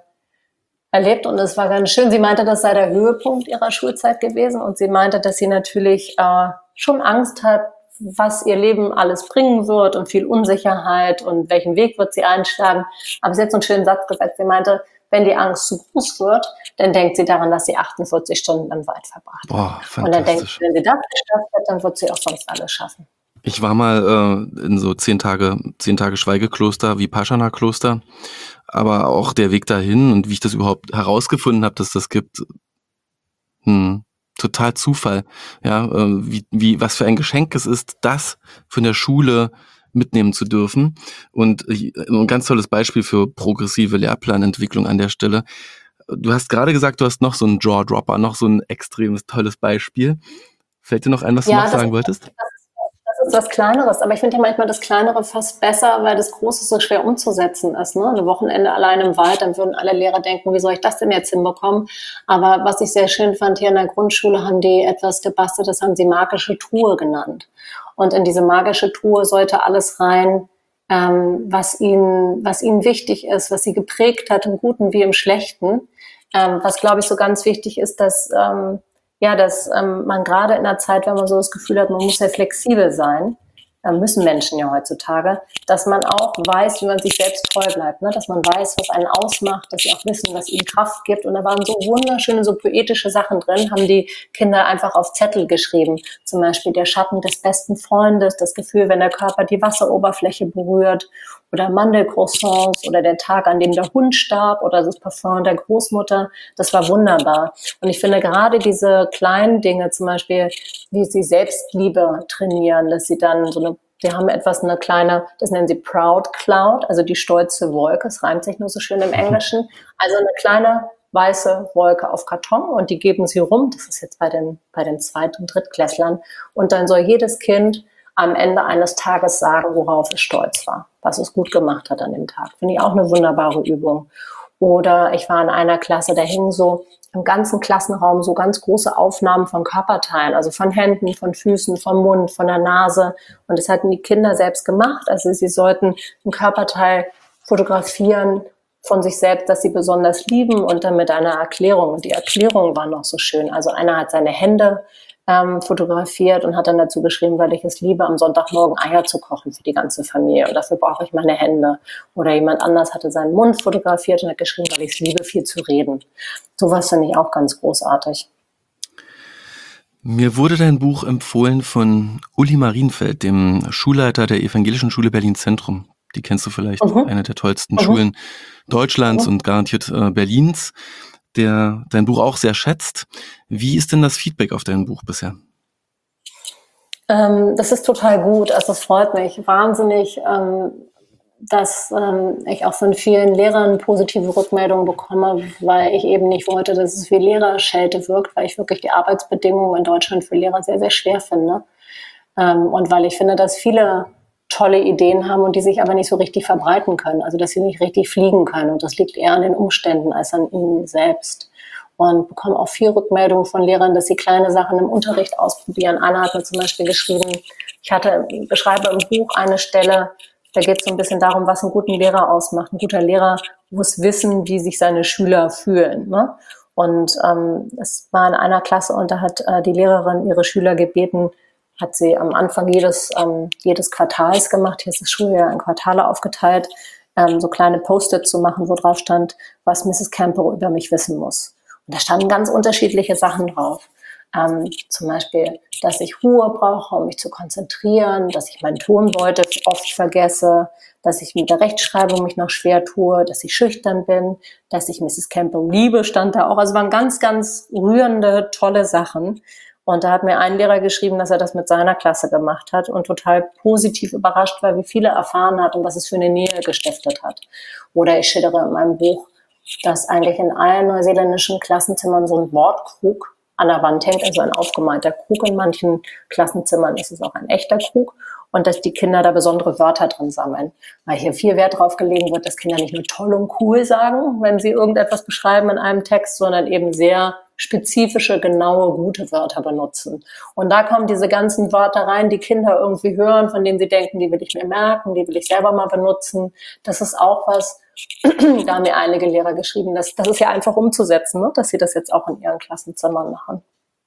S2: erlebt und es war ganz schön. Sie meinte, das sei der Höhepunkt ihrer Schulzeit gewesen und sie meinte, dass sie natürlich äh, schon Angst hat, was ihr Leben alles bringen wird und viel Unsicherheit und welchen Weg wird sie einschlagen. Aber sie hat so einen schönen Satz gesagt. Sie meinte, wenn die Angst zu groß wird, dann denkt sie daran, dass sie achtundvierzig Stunden im Wald verbracht hat.
S1: Boah, fantastisch.
S2: Und dann denkt sie, wenn sie das geschafft hat, dann wird sie auch sonst alles schaffen.
S1: Ich war mal äh, in so zehn Tage, zehn Tage Schweigekloster, Vipassana-Kloster. Aber auch der Weg dahin und wie ich das überhaupt herausgefunden habe, dass das gibt, hm, total Zufall, ja, wie, wie, was für ein Geschenk es ist, das von der Schule mitnehmen zu dürfen. Und ein ganz tolles Beispiel für progressive Lehrplanentwicklung an der Stelle. Du hast gerade gesagt, du hast noch so einen Jaw-Dropper, noch so ein extremes tolles Beispiel. Fällt dir noch ein, was
S2: ja,
S1: du noch sagen
S2: ist,
S1: wolltest?
S2: Das, das ist was Kleineres, aber ich finde ja manchmal das Kleinere fast besser, weil das Große so schwer umzusetzen ist. Ne? Ein Wochenende allein im Wald, dann würden alle Lehrer denken, wie soll ich das denn jetzt hinbekommen? Aber was ich sehr schön fand, hier in der Grundschule haben die etwas gebastelt, das haben sie magische Truhe genannt. Und in diese magische Truhe sollte alles rein, ähm, was ihnen, was ihnen wichtig ist, was sie geprägt hat, im Guten wie im Schlechten. Ähm, was, glaube ich, so ganz wichtig ist, dass ähm, ja, dass ähm, man gerade in einer Zeit, wenn man so das Gefühl hat, man muss ja flexibel sein, äh, müssen Menschen ja heutzutage, dass man auch weiß, wie man sich selbst treu bleibt, ne? Dass man weiß, was einen ausmacht, dass sie auch wissen, was ihnen Kraft gibt. Und da waren so wunderschöne, so poetische Sachen drin, haben die Kinder einfach auf Zettel geschrieben. Zum Beispiel der Schatten des besten Freundes, das Gefühl, wenn der Körper die Wasseroberfläche berührt, oder Mandelcroissants oder der Tag, an dem der Hund starb oder das Parfum der Großmutter. Das war wunderbar. Und ich finde gerade diese kleinen Dinge, zum Beispiel, wie sie Selbstliebe trainieren, dass sie dann so eine Wir haben etwas, eine kleine, das nennen sie Proud Cloud, also die stolze Wolke. Es reimt sich nur so schön im Englischen. Also eine kleine weiße Wolke auf Karton und die geben sie rum. Das ist jetzt bei den, bei den Zweit- und Drittklässlern. Und dann soll jedes Kind am Ende eines Tages sagen, worauf es stolz war, was es gut gemacht hat an dem Tag. Finde ich auch eine wunderbare Übung. Oder ich war in einer Klasse, da hingen so im ganzen Klassenraum so ganz große Aufnahmen von Körperteilen, also von Händen, von Füßen, vom Mund, von der Nase. Und das hatten die Kinder selbst gemacht. Also sie sollten ein Körperteil fotografieren von sich selbst, das sie besonders lieben und dann mit einer Erklärung. Und die Erklärung war noch so schön. Also einer hat seine Hände ähm, fotografiert und hat dann dazu geschrieben, weil ich es liebe, am Sonntagmorgen Eier zu kochen für die ganze Familie. Und dafür brauche ich meine Hände. Oder jemand anders hatte seinen Mund fotografiert und hat geschrieben, weil ich es liebe, viel zu reden. Sowas finde ich auch ganz großartig.
S1: Mir wurde dein Buch empfohlen von Uli Marienfeld, dem Schulleiter der Evangelischen Schule Berlin Zentrum. Die kennst du vielleicht, mhm. eine der tollsten mhm. Schulen Deutschlands mhm. und garantiert äh, Berlins, der dein Buch auch sehr schätzt. Wie ist denn das Feedback auf dein Buch bisher?
S2: Ähm, das ist total gut. Also es freut mich wahnsinnig, ähm, dass ähm, ich auch von vielen Lehrern positive Rückmeldungen bekomme, weil ich eben nicht wollte, dass es wie Lehrerschelte wirkt, weil ich wirklich die Arbeitsbedingungen in Deutschland für Lehrer sehr, sehr schwer finde. Ähm, und weil ich finde, dass viele tolle Ideen haben und die sich aber nicht so richtig verbreiten können, also dass sie nicht richtig fliegen können. Und das liegt eher an den Umständen als an ihnen selbst. Und bekomme auch viel Rückmeldungen von Lehrern, dass sie kleine Sachen im Unterricht ausprobieren. Einer hat mir zum Beispiel geschrieben, ich hatte, beschreibe im Buch eine Stelle, da geht es so ein bisschen darum, was einen guten Lehrer ausmacht. Ein guter Lehrer muss wissen, wie sich seine Schüler fühlen. Ne? Und ähm, es war in einer Klasse und da hat äh, die Lehrerin ihre Schüler gebeten, hat sie am Anfang jedes, ähm, jedes Quartals gemacht, hier ist das Schuljahr in Quartale aufgeteilt, ähm, so kleine Post-its zu machen, wo drauf stand, was Misses Campbell über mich wissen muss. Und da standen ganz unterschiedliche Sachen drauf. Ähm, zum Beispiel, dass ich Ruhe brauche, um mich zu konzentrieren, dass ich meinen Tonbeutel oft vergesse, dass ich mit der Rechtschreibung mich noch schwer tue, dass ich schüchtern bin, dass ich Misses Campbell liebe, stand da auch. Also waren ganz, ganz rührende, tolle Sachen. Und da hat mir ein Lehrer geschrieben, dass er das mit seiner Klasse gemacht hat und total positiv überrascht war, wie viele erfahren hat und was es für eine Nähe gestiftet hat. Oder ich schildere in meinem Buch, dass eigentlich in allen neuseeländischen Klassenzimmern so ein Wortkrug an der Wand hängt, also ein aufgemalter Krug. In manchen Klassenzimmern ist es auch ein echter Krug. Und dass die Kinder da besondere Wörter drin sammeln. Weil hier viel Wert drauf gelegen wird, dass Kinder nicht nur toll und cool sagen, wenn sie irgendetwas beschreiben in einem Text, sondern eben sehr spezifische, genaue, gute Wörter benutzen. Und da kommen diese ganzen Wörter rein, die Kinder irgendwie hören, von denen sie denken, die will ich mir merken, die will ich selber mal benutzen. Das ist auch was, da haben mir einige Lehrer geschrieben, dass das ist ja einfach umzusetzen, ne? Dass sie das jetzt auch in ihren Klassenzimmern machen.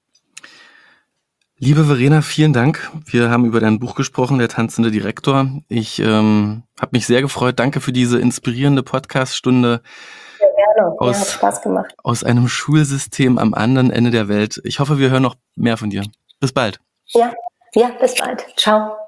S1: Liebe Verena, vielen Dank. Wir haben über dein Buch gesprochen, Der tanzende Direktor. Ich ähm, habe mich sehr gefreut. Danke für diese inspirierende Podcast-Stunde.
S2: Sehr gerne.
S1: Aus,
S2: ja, hat Spaß gemacht.
S1: Aus einem Schulsystem am anderen Ende der Welt. Ich hoffe, wir hören noch mehr von dir. Bis bald.
S2: Ja, ja, bis bald. Ciao.